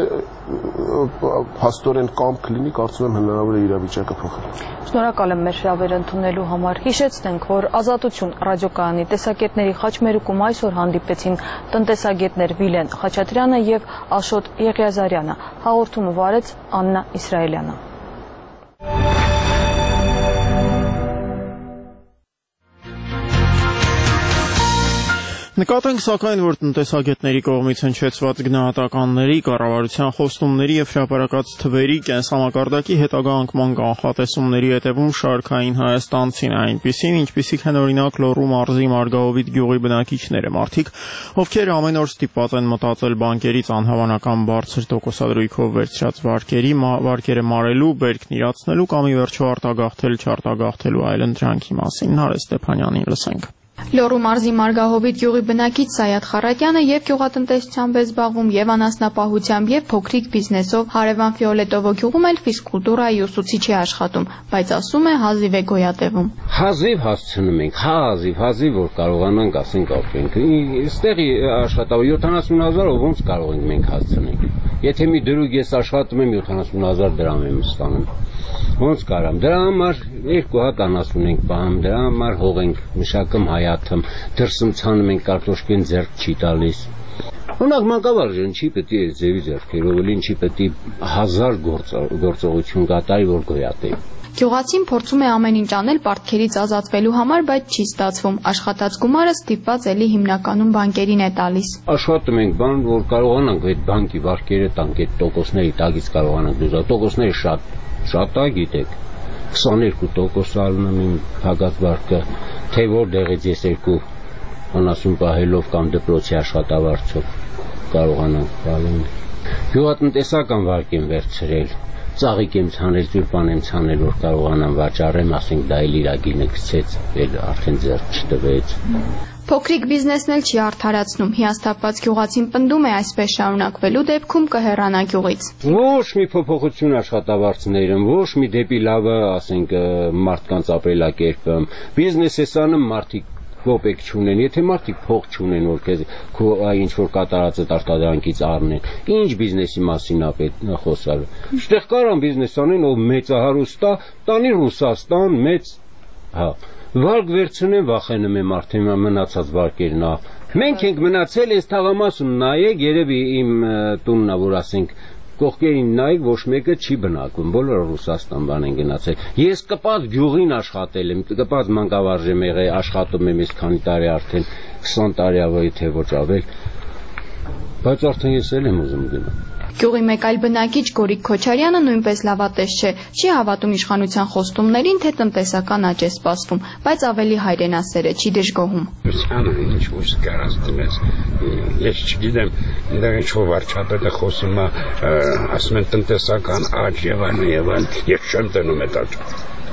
հաստորեն կամք լինի, կարծում եմ հնարավոր է իրավիճակը փոխել։ Շնորհակալ եմ մեր հրավերը ընդունելու համար։ Հիշեցնենք, որ Ազատություն ռադիոկայանի տեսակետների խաչմերուկում այսօր հանդիպեցին տնտեսագետներ Վիլեն Խաչատրյանը եւ Աշոտ Եղիազարյանը։ Հաղորդումը վարեց Աննա Իսրայելյանը։ Նկատենք սակայն, որ տնտեսագետների կողմից հնչեցված գնահատականների, կառավարության խոստումների եւ հրապարակած թվերի կենսամակարդակի հետագա անկման կանխատեսումների հետևում շարքային հայաստանցին այնպիսին, ինչպիսիք են օրինակ Լոռու մարզի Մարգահովիտ գյուղի բնակիչները, մարդիկ, ովքեր ամեն օր ստիպված են մտածել բանկերից անհավանական բարձր տոկոսադրույքով վերցրած վարկերը մարելու, բերքն իրացնելու կամ ի վերջո արտագաղթել, չարտագաղթելու այլն դրանքի մասին Նարէ Ստեփանյանին լսենք։ Լոռու մարզի Մարգահովիտ գյուղի բնակիչ Սայաթ Խարատյանը եւ գյուղատնտեսությամբ է զբաղվում եւ անասնապահությամբ եւ փոքրիկ բիզնեսով Հարևան Ֆիոլետովո գյուղում էլ ֆիզկուլտուրայի ուսուցիչ է աշխատում, բայց ասում է հազիվ է գոյատևում։ Հազիվ հասցնում ենք, հազիվ որ կարողանանք ասենք ապրենք։ Այստեղ աշխատավար 70,000-ով ոնց կարող ենք մենք հասցնենք։ Եթե մի դրուկ ես աշխատում եմ 70,000 դրամ եմ ստանում։ Ոնց կարամ։ Դրա համար 2 հատ անասուն ենք պահում, դրա համար հող ենք մշակում հայաթում, դրսում ցանում ենք կարտոշկեն ձեռք չի տալիս։ Օրինակ մանկավարժան չի պետք է ձևի ձեռքերով լինի, չի պետք է 1000 գործողություն կատարի, որ գոյատի։ Գյուղացին փորձում է ամեն ինչ անել պարտքերից ազատվելու համար, բայց չի ստացվում։ Աշխատած գումարը ստիպված էլի հիմնականում բանկերին է տալիս։ Աշխատում ենք բան, որ կարողանանք այդ բանկի վարկերը տանք, այդ տոկոսների տակից կարողանանք դուզալ։ Տոկոսները շատ է, գիտեք, 22% ալնում եմ փակած վարկը, թե որտեղից ես 2 անասուն պահելով կամ դպրոցի աշխատավարձով կարողանանք գալու։ Գյուղատնտեսական վարկ եմ վերցրել, ծաղիկ եմ ցանել, ձուրբան եմ ցանել, որ կարողանամ վաճառեմ, ասենք դա էլ իր գինը գցեց, արդեն ձեռք չտվեց։ Փոքրիկ բիզնեսն էլ չի արդարացնում, հիասթափված գյուղացին պնդում է այսպես շարունակվելու դեպքում կհեռանա գյուղից։ Ոչ մի փոփոխություն աշխատավարձներում, ոչ մի դեպի լավը, ասենք, մարդկանց ապրելակերպը, բիզնեսը սանում մարդիկ ոպեկ չունեն, եթե մարդիկ փող չունեն, որ քեզ ինչ որ կատարածը արտադրանքից առնեն, ինչ բիզնեսի մասին է պետք խոսալ։ Այստեղ կարան բիզնես անեն, ով մեծահարուստ է, տանի Ռուսաստան, մեծ, վարկ վերցնեն, վախենում եմ արդեն մնացած վարկերն Մենք ենք մնացել այս թաղամասում նայեք, երևի իմ տունն է, որ ասենք կողքերին նայեք, ոչ մեկը չի բնակվում, բոլորը Ռուսաստան բան են գնացել։ Ես կպած գյուղին աշխատել եմ, կպած մանկավարժ եմ եղել, աշխատում եմ այս քանի տարի արդեն 20 տարի ավայի թե ոչ ավել, բայց արդեն ես էլ եմ ուզում գնալ։ Գյուղի մեկ այլ բնակիչ Գորիկ Քոչարյանը նույնպես լավատես չէ, չի հավատում իշխանության խոստումներին, թե տնտեսական աճ է սպասվում, բայց ավելի հայրենասեր է, չի դժգոհում։ Ինչ ուշ կարած դնես։ Ես չգիտեմ, դա ինչ-որ վարչապետը խոսում է, ասում են տնտեսական աճ եւ այլն, ես չեմ տնում այդ աճը։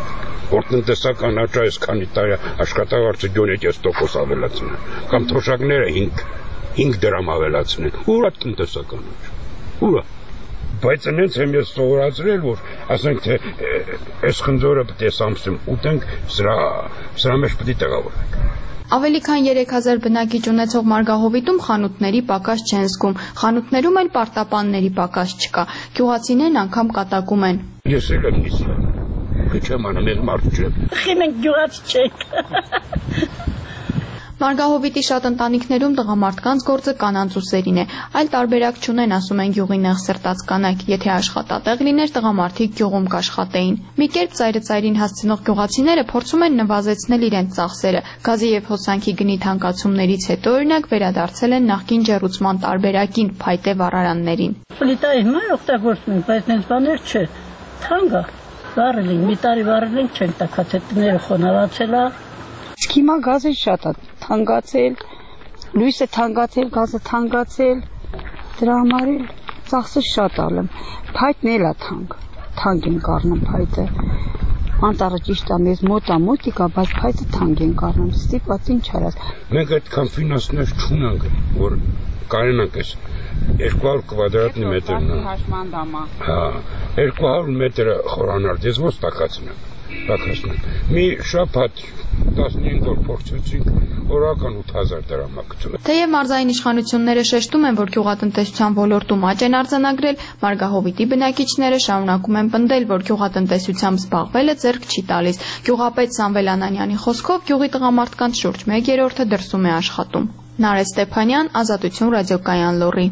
Որ տնտեսական աճը այսքանի տարի աշխատավարձը 7% ավելացնում, կամ թոշակները 5 դրամ ավելացնում, ուր է տնտեսական աճ։ Ուրա, բայց նենց եմ ես սովորացրել, որ ասենք թե այս խնձորը պետք է սամսում ուտենք, սրա մեջ պետք է տեղավորենք։ Ավելի քան 3000 բնակիչ ունեցող Մարգահովիտում խանութների պակաս չեն զգում, խանութներում էլ պարտապանների պակաս չկա, գյուղացիներն անգամ կատակում են։ Ես էլ եմ նիսը, չեմ անում, ես մարդ չեմ։ Մենք գյուղացի չենք։ Մարգահովիտի շատ ընտանիքներում տղամարդկանց գործը կանանց ուսերին է, այլ տարբերակ չունեն, ասում են գյուղի նեղսրտած կանայք, եթե աշխատատեղ լիներ, տղամարդիկ գյուղում կաշխատեին։ Մի կերպ ծայրը-ծայրին հասցնող գյուղացիները փորձում են նվազեցնել իրենց ծախսերը, գազի եւ հոսանքի գնի թանկացումներից հետո օրինակ վերադարձել են նախկին ջեռուցման տարբերակին, փայտե վառարաններին։ Պլիտայի հիմա օգտագործում ենք, բայց նենց բաներ չէ, թանկ է, վառել ենք, մի տարի վառել ենք, չենք տակած, այդ տները խոնավացել է։ Հիմա գազը շատ է թանկացել, լույսը թանկացել, գազը թանկացել, դրա համար ծախսը շատ ալեմ, փայտն էլ է թանկ են կառնում փայտը, անտառը ճիշտ է մեզ մոտիկ է, բայց փայտը թանկ են կառնում, ստիպված ինչ արած։ Մենք այդքան ֆինանսներ չունենք, որ կարենանք այս 200 կվադրատնի մետրն է։ Հա, 200 մետրը խորանարդ, ես ո՞նց տակացնեմ։ Մի շաբաթ 15 օր փորձեցինք, օրական 8000 դրամ գցում։ Թեև մարզային իշխանությունները շեշտում են, որ գյուղատնտեսության ոլորտում աճ են արձանագրել, Մարգահովիտի բնակիչները շարունակում են պնդել, որ գյուղատնտեսությամբ զբաղվելը ձեռք չի տալիս։ Գյուղապետ Սամվել Անանյանի խոսքով գյուղի տղամարդկանց շուրջ 1/3-ը դրսում է աշխատում։ Նարեկ Ստեփանյան, Ազատություն ռադիոկայան լոռի։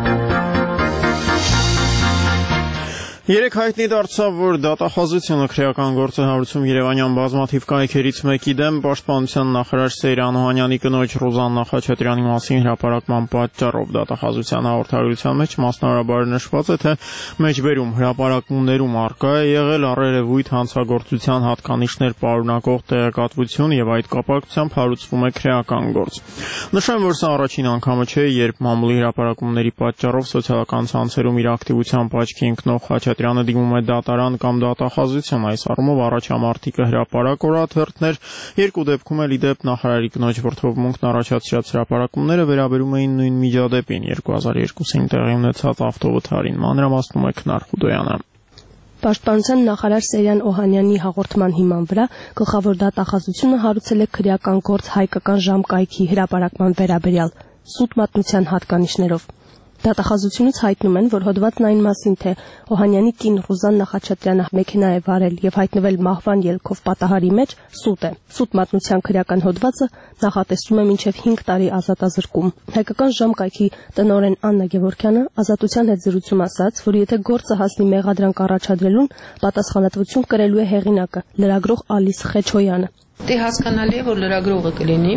Երեք հայտնի դարձավ, որ դատախազությունը քրեական գործունեությունում Երևանյան բազմաթիվ կայքերից մեկի դեմ Պաշտպանության նախարար Սեյրան Օհանյանի կնոջ Ռուզաննա Խաչատրյանի մասին հրապարակման պատճառով դատախազության հաղորդագրության մեջ մասնավորաբար նշված է, թե մեջբերում հրապարակումներում առկա է եղել առերևույթ հանցագործության հատկանիշներ պարունակող տեղեկատվություն եւ այդ կապակցությամբ հարուցվում է քրեական գործ։ Նշեմ, որ սա առաջին անգամը չէ, երբ մամուլի հրապարակումների պատճառով սոցիալական ցանցերում իր ակտիվությամբ աչքի ընկնող Խաչատրյանը դիմում է դատարան կամ դատախազություն, այս առումով առաջամարտիկը հրապարակ օրաթերթներ, երկու դեպքում էլ ի դեպ նախարարի կնոջ վրդովմունքն առաջացրած հրապարակումները վերաբերում էին նույն միջադեպին 2002-ին տեղի ունեցած ավտովթարին, մանրամասնում է Քնար Խուդոյանը։ Պաշտպանության նախարար Սեյրան Օհանյանի հաղորդման հիման վրա գլխավոր դատախազությունը հարուցել է քրեական գործ հայկական ժամկայքի հրապարակման վերաբերյալ սուտ մատնության հատկանիշներով։ Դատախազությունից հայտնում են, որ հոդվածն այն մասին, թե Օհանյանի կին Ռուզաննա Խաչատրյանը մեքենա է վարել եւ հայտնվել մահվան ելքով պատահարի մեջ, սուտ է։ Սուտ մատնության քրեական հոդվածը նախատեսում է մինչև 5 տարի ազատազրկում։ Հայկական ժամկայքի տնօրեն Աննա Գևորգյանը Ազատության հետ զրույցում ասաց, որ եթե գործը հասնի մեղադրանք առաջադրելուն, պատասխանատվություն կրելու է հեղինակը, լրագրող Ալիս Խեչոյանը։ Դե հասկանալի է, որ լրագրողը կլինի,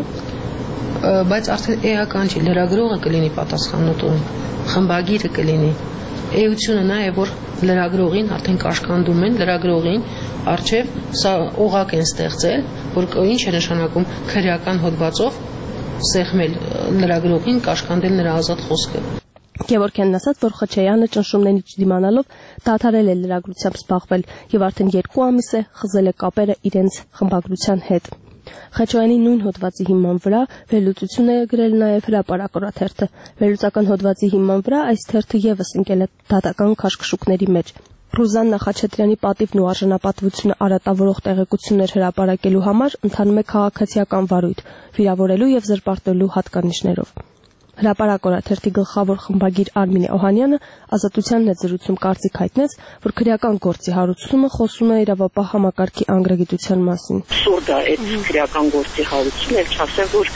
բայց արդեն էական չի, լրագրողը կլինի պատասխանատուն, խմբագիրը կլինի։ Էությունը նա է, որ լրագրողին արդեն կաշկանդում են, լրագրողին առջև սա օղակ են ստեղծել, որ ինչ է նշանակում քրեական հոդվածով սեղմել լրագրողին, կաշկանդել նրա ազատ խոսքը։ Գևորգյանն ասաց, որ Խաչայանը ճնշումների չդիմանալով դադարել է լրագրությամբ զբաղվել եւ արդեն 2 ամիս է խզել է կապերը իրենց խմբագրության հետ։ Խաչոյանի նույն հոդվածի հիման վրա վերլուծություն է գրել նաև հրապարակ օրաթերթը։ Վերլուծական հոդվածի հիման վրա այս թերթը եւս ընկել է դատական քաշքշուկների մեջ։ Ռուզաննա Խաչատրյանի պատիվն ու արժանապատվությունը արատավորող տեղեկություններ հրապարակելու համար ընթանում է քաղաքացիական վարույթ, վիրավորելու եւ զրպարտելու հատկանիշներով։ Հրապարակ օրաթերթի գլխավոր խմբագիր Արմինե Օհանյանը Ազատության հետ զրույցում կարծիք հայտնեց, որ քրեական գործի հարուցումը խոսում է իրավապահ համակարգի անգրագիտության մասին։ Սուրդ է այդ քրեական գործի հարուցումը, էլ չասեմ, որ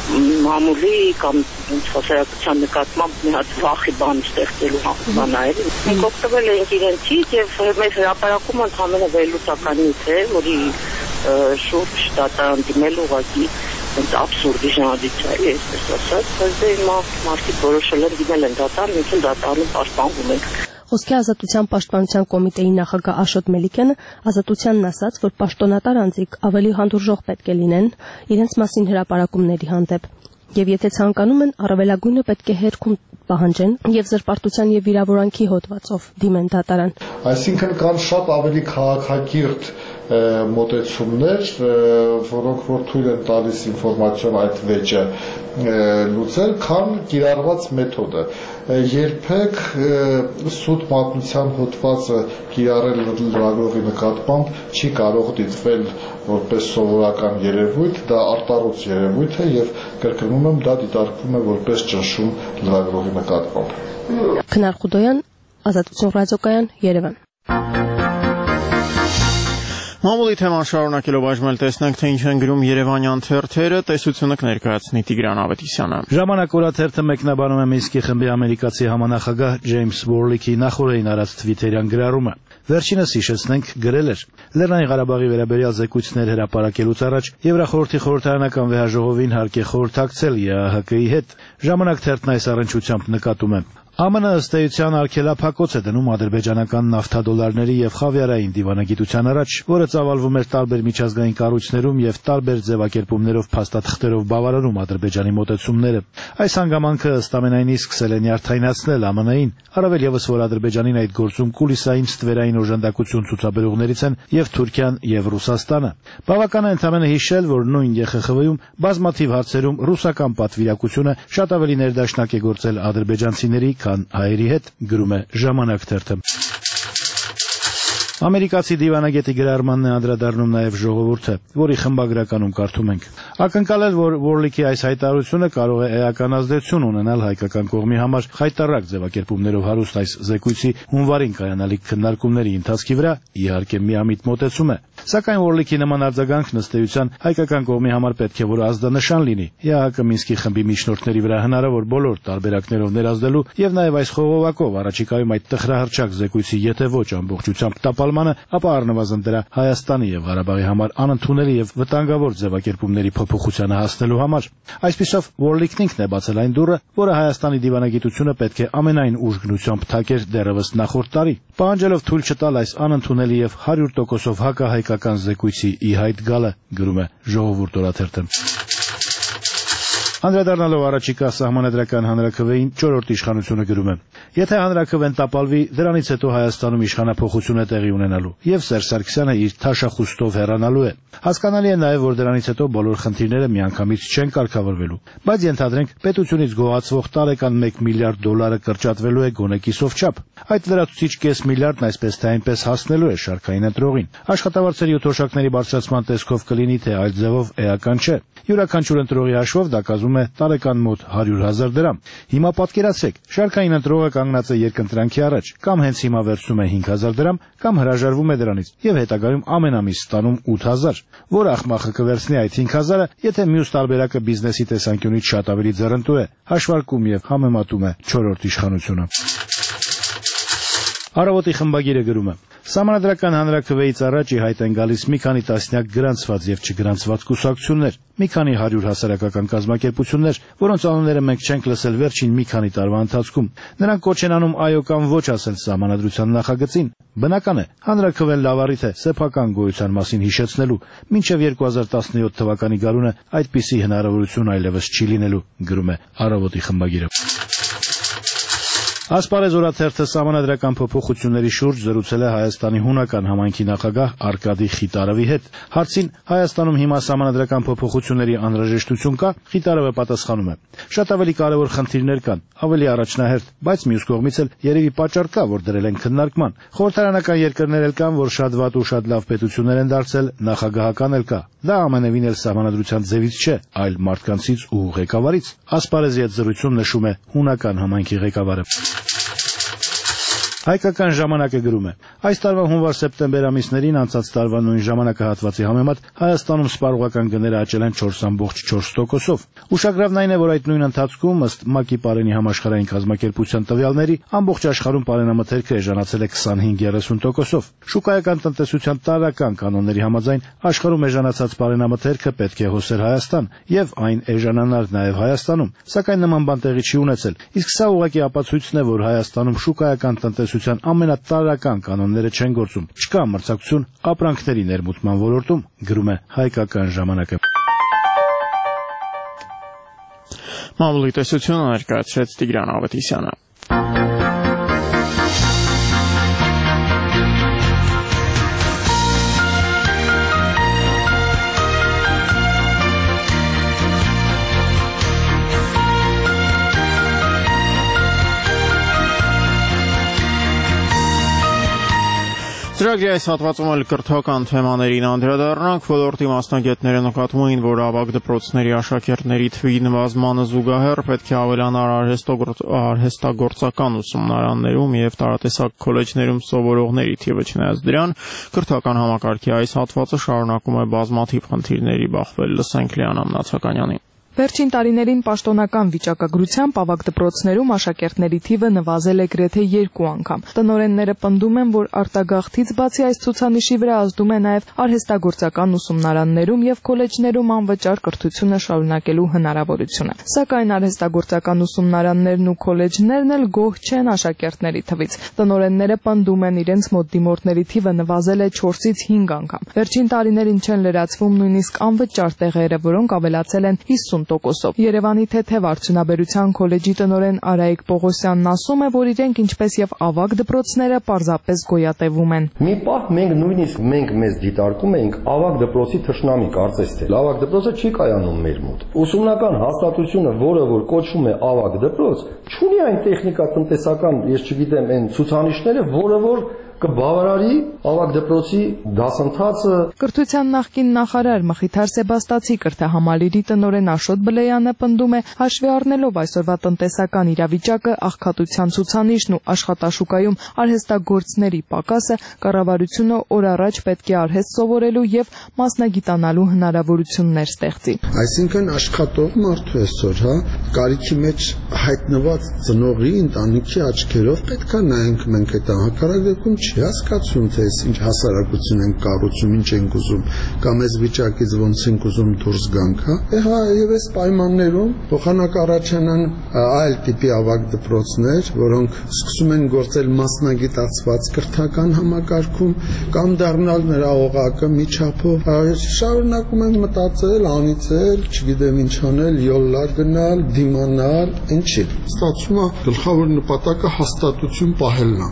մամուլի կամ հասարակության նկատմամբ մի հատ վախի բան ստեղծելու բաներ։ Մենք օգտվել ենք իրենցից եւ մեր հրապարակումը ընդհանրապես վերլուծականից է, որի շուրջ դատարան դիմելու ուղղակի ընդ абսուրդի ժանադիցիա է, այսպես ասած, բայց հիմա մարդիկ որոշել են դիմել են դատարան, մենք դատարանում պաշտպանվում ենք։ Խոսքի ազատության պաշտպանության կոմիտեի նախագահ Աշոտ Մելիքյանը ազատությանն ասաց, որ պաշտոնատար անձիկ ավելի հանդուրժող պետք է լինեն իրենց մասին հրապարակումների հանդեպ, եւ եթե ցանկանում են, առավելագույնը պետք է հերքում պահանջեն եւ զրպարտության եւ վիրավորանքի հոդվածով դիմեն դատարան։ Այսինքն կան շատ ավելի քաղաքակիրթ մոտեցումներ, որոնք որ թույլ են տալիս ինֆորմացիոն այդ վեճը լուծել, քան կիրառված մեթոդը։ Երբեք սուտ մատնության հոդվածը կիրառել լրագրողի նկատմամբ չի կարող դիտվել որպես սովորական երևույթ, դա արտառոց երևույթ է եւ կրկնում եմ, դա դիտարկվում է որպես ճնշում լրագրողի նկատմամբ։ Քնար Խուդոյան, Ազատություն ռադիոկայան, Երևան։ Մամուլի թեման շարունակելով այժմ էլ տեսնենք, թե ինչ են գրում երևանյան թերթերը, տեսությունը կներկայացնի Տիգրան Ավետիսյանը։ Ժամանակ օրաթերթը մեկնաբանում է Մինսկի խմբի ամերիկացի համանախագահ Ջեյմս Բորլիքի նախորդին արած թվիթերյան գրառումը։ Վերջինս հիշեցնենք գրել էր. Լեռնային Ղարաբաղի վերաբերյալ զեկույցներ հրապարակելուց առաջ Եվրախորհրդի խորհրդարանական վեհաժողովին հարկ է խորհրդակցել ԵԱՀԿ-ի հետ։ Ժամանակ թերթն այս առնչությամբ նկատում է. ԱՄՆ ըստ էության արգելափակոց է դնում ադրբեջանական նավթադոլարների եւ խավիարային դիվանագիտության առաջ, որը ծավալվում էր տարբեր միջազգային կառույցներում եւ տարբեր ձևակերպումներով փաստաթղթերով բավարարում Ադրբեջանի մոտեցումները։ Այս հանգամանքը ըստ ամենայնի սկսել է նյարդայնացնել ԱՄՆ-ին, առավել եւս որ Ադրբեջանին այդ գործում կուլիսային ստվերային օժանդակություն ցուցաբերողներից են եւ Թուրքիան եւ Ռուսաստանը։ Բավական է ընդամենը հիշել, որ նույն ԵԽԽՎ-ում բազմաթիվ հարցերում ռուսական պատվիրակությունը շատ ավելի ներդաշնակ է գործել ադրբեջանցիների քան հայերի հետ, գրում է Ժամանակ թերթը։ Ամերիկացի դիվանագետի գրառմանն է անդրադառնում նաև ժողովուրդը, որի խմբագրականում կարդում ենք. Ակնկալել, որ Որլիքի այս հայտարարությունը կարող է էական ազդեցություն ունենալ հայկական կողմի համար խայտառակ ձևակերպումներով հարուստ այս զեկույցի հունվարին կայանալիք քննարկումների ընթացքի վրա իհարկե միամիտ մոտեցում է։ Սակայն Որլիքի նման արձագանքն ըստ էության հայկական կողմի համար պետք է որ ազդանշան լինի ԵԱՀԿ Մինսկի խմբի միջնորդների վրա հնարավոր բոլոր տարբերակներով ներազդելու եւ նաեւ այս խողովակով առաջիկայում այդ տխրահռչակ զեկույցի եթե ոչ ամբողջությամբ տապալմանը, ապա առնվազն դրա Հայաստանի եւ Ղարաբաղի համար անընդունելի եւ վտանգավոր ձևակերպումների փոփոխությանը հասնելու համար։ Այսպիսով Որլիքն ինքն է բացել այն դուռը, որը Հայաստանի դիվանագիտությունը պետք է ամենայն ուժգնությամբ թակեր դեռևս նախորդ տարի, պահանջելով թույլ չտալ այս անընդունելի եւ 100%-ով հակահայկական զեկույցի ի հայտ գալը, գրում է Ժողովուրդ օրաթերթը։ Անդրադառնալով առաջիկա սահմանադրական հանրաքվեին 4-րդ իշխանությունը գրում է. Եթե հանրաքվեն տապալվի, դրանից հետո Հայաստանում իշխանափոխություն է տեղի ունենալու, եւ Սերժ Սարգսյանը իր թաշախուստով հեռանալու է։ Հասկանալի է նաեւ, որ դրանից հետո բոլոր խնդիրները միանգամից չեն կարգավորվելու, բայց ենթադրենք պետությունից գողացվող տարեկան $1 միլիարդ կրճատվելու է գոնե կիսով չափ։ Այդ լրացուցիչ կես միլիարդն այսպես թե այնպես հասնելու է շարքային ընտրողին։ Աշխատավարձերի ու թոշակների բարձրացման տեսքով կլինի, թե այլ ձևով էական չէ։ Յուրաքանչյուր ընտրողի հաշվով դա կազմում է տարեկան մոտ 100,000 դրամ։ Հիմա պատկերացրեք, շարքային ընտրողը կանգնած է երկընտրանքի առաջ, կամ հենց հիմա վերցնում է 5,000 դրամ, կամ հրաժարվում է դրանից եւ հետագայում ամեն ամիս ստանում 8,000։ Որ ախմախը կվերցնի այդ 5,000-ը, եթե մյուս տարբերակը բիզնեսի տեսանկյունից շատ ավելի ձեռնտու է, հաշվարկում եւ համեմատում է 4-րդ իշխանությունը։ Առավոտի խմբագիրը գրում է. Սահմանադրական հանրաքվեից առաջ ի հայտ են գալիս մի քանի տասնյակ գրանցված եւ չգրանցված կուսակցություններ, մի քանի 100 հասարակական կազմակերպություններ, որոնց անունները մենք չենք լսել վերջին մի քանի տարվա ընթացքում։ Նրանք կոչ են անում այո կամ ոչ ասել սահմանադրության նախագծին։ Բնական է, հանրաքվեն լավ առիթ է սեփական գոյության մասին հիշեցնելու, մինչև 2017 թվականի գարունը այդպիսի հնարավորություն այլևս չի լինելու, գրում է Առավոտի խմբագիրը։ Ասպարեզ օրաթերթը սահմանադրական փոփոխությունների շուրջ զրուցել է Հայաստանի հունական համայնքի նախագահ Արկադի Խիտարովի հետ։ Հարցին Հայաստանում հիմա սահմանադրական փոփոխությունների անհրաժեշտություն կա, Խիտարովը պատասխանում է. Շատ ավելի կարևոր խնդիրներ կան, ավելի առաջնահերթ, բայց մյուս կողմից էլ երևի պատճառ կա, որ դրել են քննարկման։ Խորհրդարանական երկրներ էլ կան, որ շատ վատ ու շատ լավ պետություններ են դարձել, նախագահական էլ կա։ Դա ամենևին էլ սահմանադրության ձևից չէ, այլ մարդկանցից ու ղեկավարից։ Ասպարեզի հետ զրույցում նշում է հունական համայնքի ղեկավարը։ Հայկական ժամանակը գրում է. այս տարվա հունվար-սեպտեմբեր ամիսներին անցած տարվա նույն ժամանակահատվածի համեմատ Հայաստանում սպառողական գները աճել են 4.4%-ով։ Ուշագրավն այն է, որ այդ նույն ընթացքում ըստ ՄԱԿ-ի Պարենի համաշխարհային կազմակերպության տվյալների ամբողջ աշխարհում պարենամթերքը էժանացել է 25-30%-ով։ Շուկայական տնտեսության տարրական կանոնների համաձայն աշխարհում էժանացած պարենամթերքը պետք է հոսեր Հայաստան եւ այն էժանանար նաեւ Հայաստանում, սակայն նման բան տեղի չի ունեցել։ Իսկ սա ուղղակի ապացույցն է, որ Հայաստանում շուկայական տնտեսության ամենատարրական կանոնները չեն գործում։ Չկա մրցակցություն ապրանքների ներմուծման ոլորտում, գրում է Հայկական ժամանակը։ Մամուլի տեսությունը ներկայացրեց Տիգրան Ավետիսյանը։ Ծրագրի այս հատվածում էլ կրթական թեմաներին անդրադառնանք, ոլորտի մասնագետները նկատում էին, որ ավագ դպրոցների աշակերտների թվի նվազմանը զուգահեռ պետք է ավելանար արհեստագործական ուսումնարաններում եւ տարատեսակ քոլեջներում սովորողների թիվը, չնայած դրան, կրթական համակարգի այս հատվածը շարունակում է բազմաթիվ խնդիրների բախվել, լսենք Լիանա Մնացականյանին։ Վերջին տարիներին պաշտոնական վիճակագրությամբ ավագ դպրոցներում աշակերտների թիվը նվազել է գրեթե 2 անգամ։ Տնօրենները պնդում են, որ արտագաղթից բացի այս ցուցանիշի վրա ազդում է նաև արհեստագործական ուսումնարաններում եւ քոլեջներում անվճար կրթությունը շարունակելու հնարավորությունը։ Սակայն արհեստագործական ուսումնարաններն ու քոլեջներն էլ գոհ չեն աշակերտների թվից։ Տնօրենները պնդում են, իրենց մոտ դիմորդների թիվը նվազել է 4-ից 5 անգամ։ Վերջին տարիներին չեն լրացվում նույնիսկ անվճար տեղերը, որոնք ավելացել են 50%-ով։ Երևանի թեթև արդյունաբերության քոլեջի տնօրեն Արայիկ Պողոսյանն ասում է, որ իրենք ինչպես եւ ավագ դպրոցները պարզապես գոյատևում են։ Մի պահ մենք մեզ դիտարկում էինք ավագ դպրոցի թշնամի, կարծես թե ավագ դպրոցը չի կայանում մեր մոտ։ Ուսումնական հաստատությունը, որը որ կոչվում է ավագ դպրոց, չունի այն տեխնիկա-տնտեսական, ես չգիտեմ, այն ցուցանիշները, որը որ կբավարարի ավագ դպրոցի դասընթացը։ Կրթության նախկին նախարար Մխիթար Սեբաստացի կրթահամալիրի տնօրեն Աշոտ Բլեյանը պնդում է, հաշվի առնելով այսօրվա տնտեսական իրավիճակը, աղքատության ցուցանիշն ու աշխատաշուկայում արհեստագործների պակասը, կառավարությունը օր առաջ պետք է արհեստ սովորելու եւ մասնագիտանալու հնարավորություններ ստեղծի։ Այսինքն աշխատող մարդու այսօր, կարիքի մեջ հայտնված ծնողի ընտանիքի աչքերով պետք է նայենք մենք այդ հակառակ դեպքում չի հասկացում, թե ինչ հասարակություն ենք կառուցում, ինչ ենք ուզում, կամ այս վիճակից ոնց ենք ուզում դուրս գանք, եւ այս պայմաններում փոխանակ առաջանան այլ տիպի ավագ դպրոցներ, որոնք սկսում են գործել մասնագիտացված կրթական համակարգում կամ դառնալ նրա օղակը մի չափով, շարունակում են մտածել, անիծել, չգիտեմ ինչ անել, յոլլա գնալ, դիմանալ, ինչի։ Ստացվում է գլխավոր նպատակը հաստատություն պահելն է։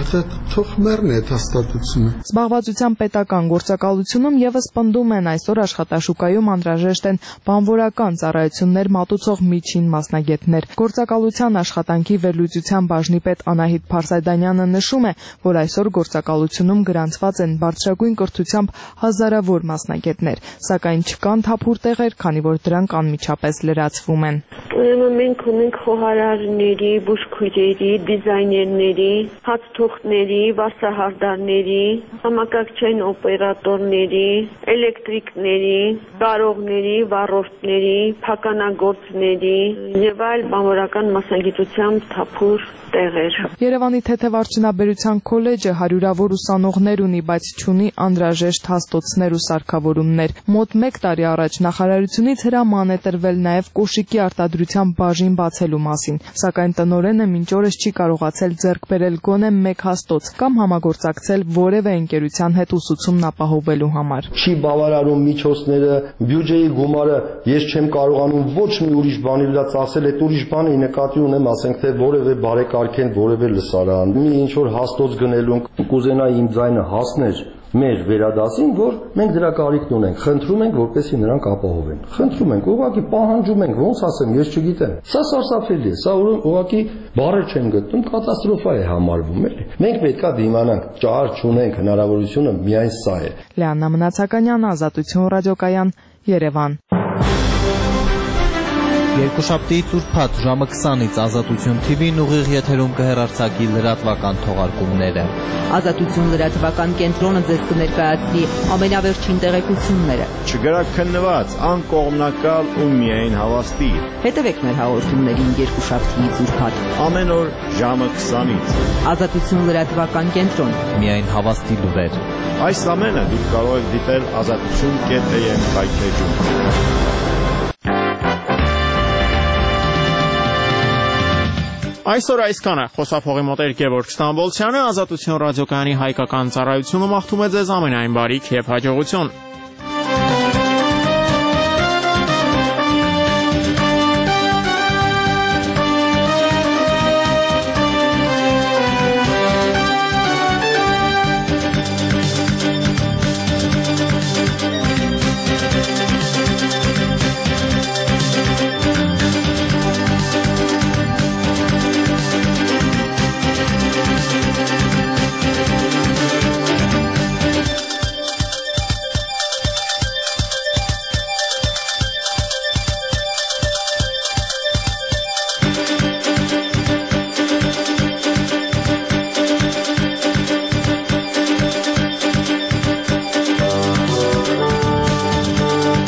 Թող մեռն է այդ հաստատությունը։ Զբաղվածության պետական գործակալությունում եւս պնդում են, այսօր աշխատաշուկայում անհրաժեշտ են բանվորական ծառայություններ մատուցող միջին մասնագետներ։ Գործակալության աշխատանքի վերլուծության բաժնի պետ Անահիտ Փարսայդանյանը նշում է, որ այսօր գործակալությունում գրանցված են բարձրագույն կրթությամբ հազարավոր մասնագետներ, սակայն չկան թափուր տեղեր, քանի որ դրանք անմիջապես լրացվում են։ Ուրեմն մենք ունենք խոհարարների, բուժքույրերի, դիզայներների, հացթուղթների, վարսահարդարների, համակարգչային օպերատորների, էլեկտրիկների, բարողների, վառորդների, փականագործների եւ այլ բանվորական մասնագիտությամբ թափուր տեղեր։ Երևանի թեթև արդյունաբերության քոլեջը հարյուրավոր ուսանողներ ունի, բայց չունի անհրաժեշտ հաստոցներ ու սարքավորումներ։ Մոտ 1 տարի առաջ նախարարությունից հրաման է տրվել նաեւ կոշիկի արտադրության բաժին բացելու մասին, սակայն տնօրենը մինչ օրս չի կարողացել ձեռք բերել գոնե 1 հաստոց կամ համագործակցել որևէ ընկերության հետ ուսուցումն ապահովելու համար։ Չի բավարարում միջոցները, բյուջեի գումարը, ես չեմ կարողանում ոչ մի ուրիշ բանի վրա ծախսել, այդ ուրիշ բանը նկատի ունեմ, ասենք թե որևէ բարեկարգեն, որևէ լսարան, մի ինչ որ հաստոց գնելու կուզենայի իմ ձայնը հասներ մեր վերադասին, որ մենք դրա կարիքն ունենք, խնդրում ենք, որպեսզի նրանք ապահովեն։ Խնդրում ենք, ուղղակի պահանջում ենք, ոնց ասեմ, ես չգիտեմ։ Սա սարսափելի է, սա ուղղակի բառեր չեմ գտնում, կատաստրոֆա է համարվում, էլի։ Մենք պետքա դիմանանք, ճար չունենք, հնարավորությունը միայն սա է։ Լիանա Մնացականյան, Ազատություն ռադիոկայան, Երևան։ Երկուշաբթիից ուրբաթ ժամը 20-ից Ազատություն TV-ն ուղիղ եթերում կհեռարձակի լրատվական թողարկումները։ Ազատություն լրատվական կենտրոնը ձեզ կներկայացնի ամենավերջին տեղեկությունները։ Չգրակ քննված, անկողմնակալ ու միայն հավաստի։ Հետևեք մեր հաղորդումներին երկուշաբթիից ուրբաթ։ Ամեն օր ժամը 20-ից։ Ազատություն լրատվական կենտրոն։ Միայն հավաստի լուրեր։ Այս ամենը դուք կարող եք դիտել azatutun.am կայքեջում։ Այսօր այսքանը խոսափողի մոտ Գևորգ Ստամբոլցյանը, Ազատություն ռադիոկայանի հայկական ծառայությունը մաղթում է ձեզ ամենայն բարիք եւ հաջողություն։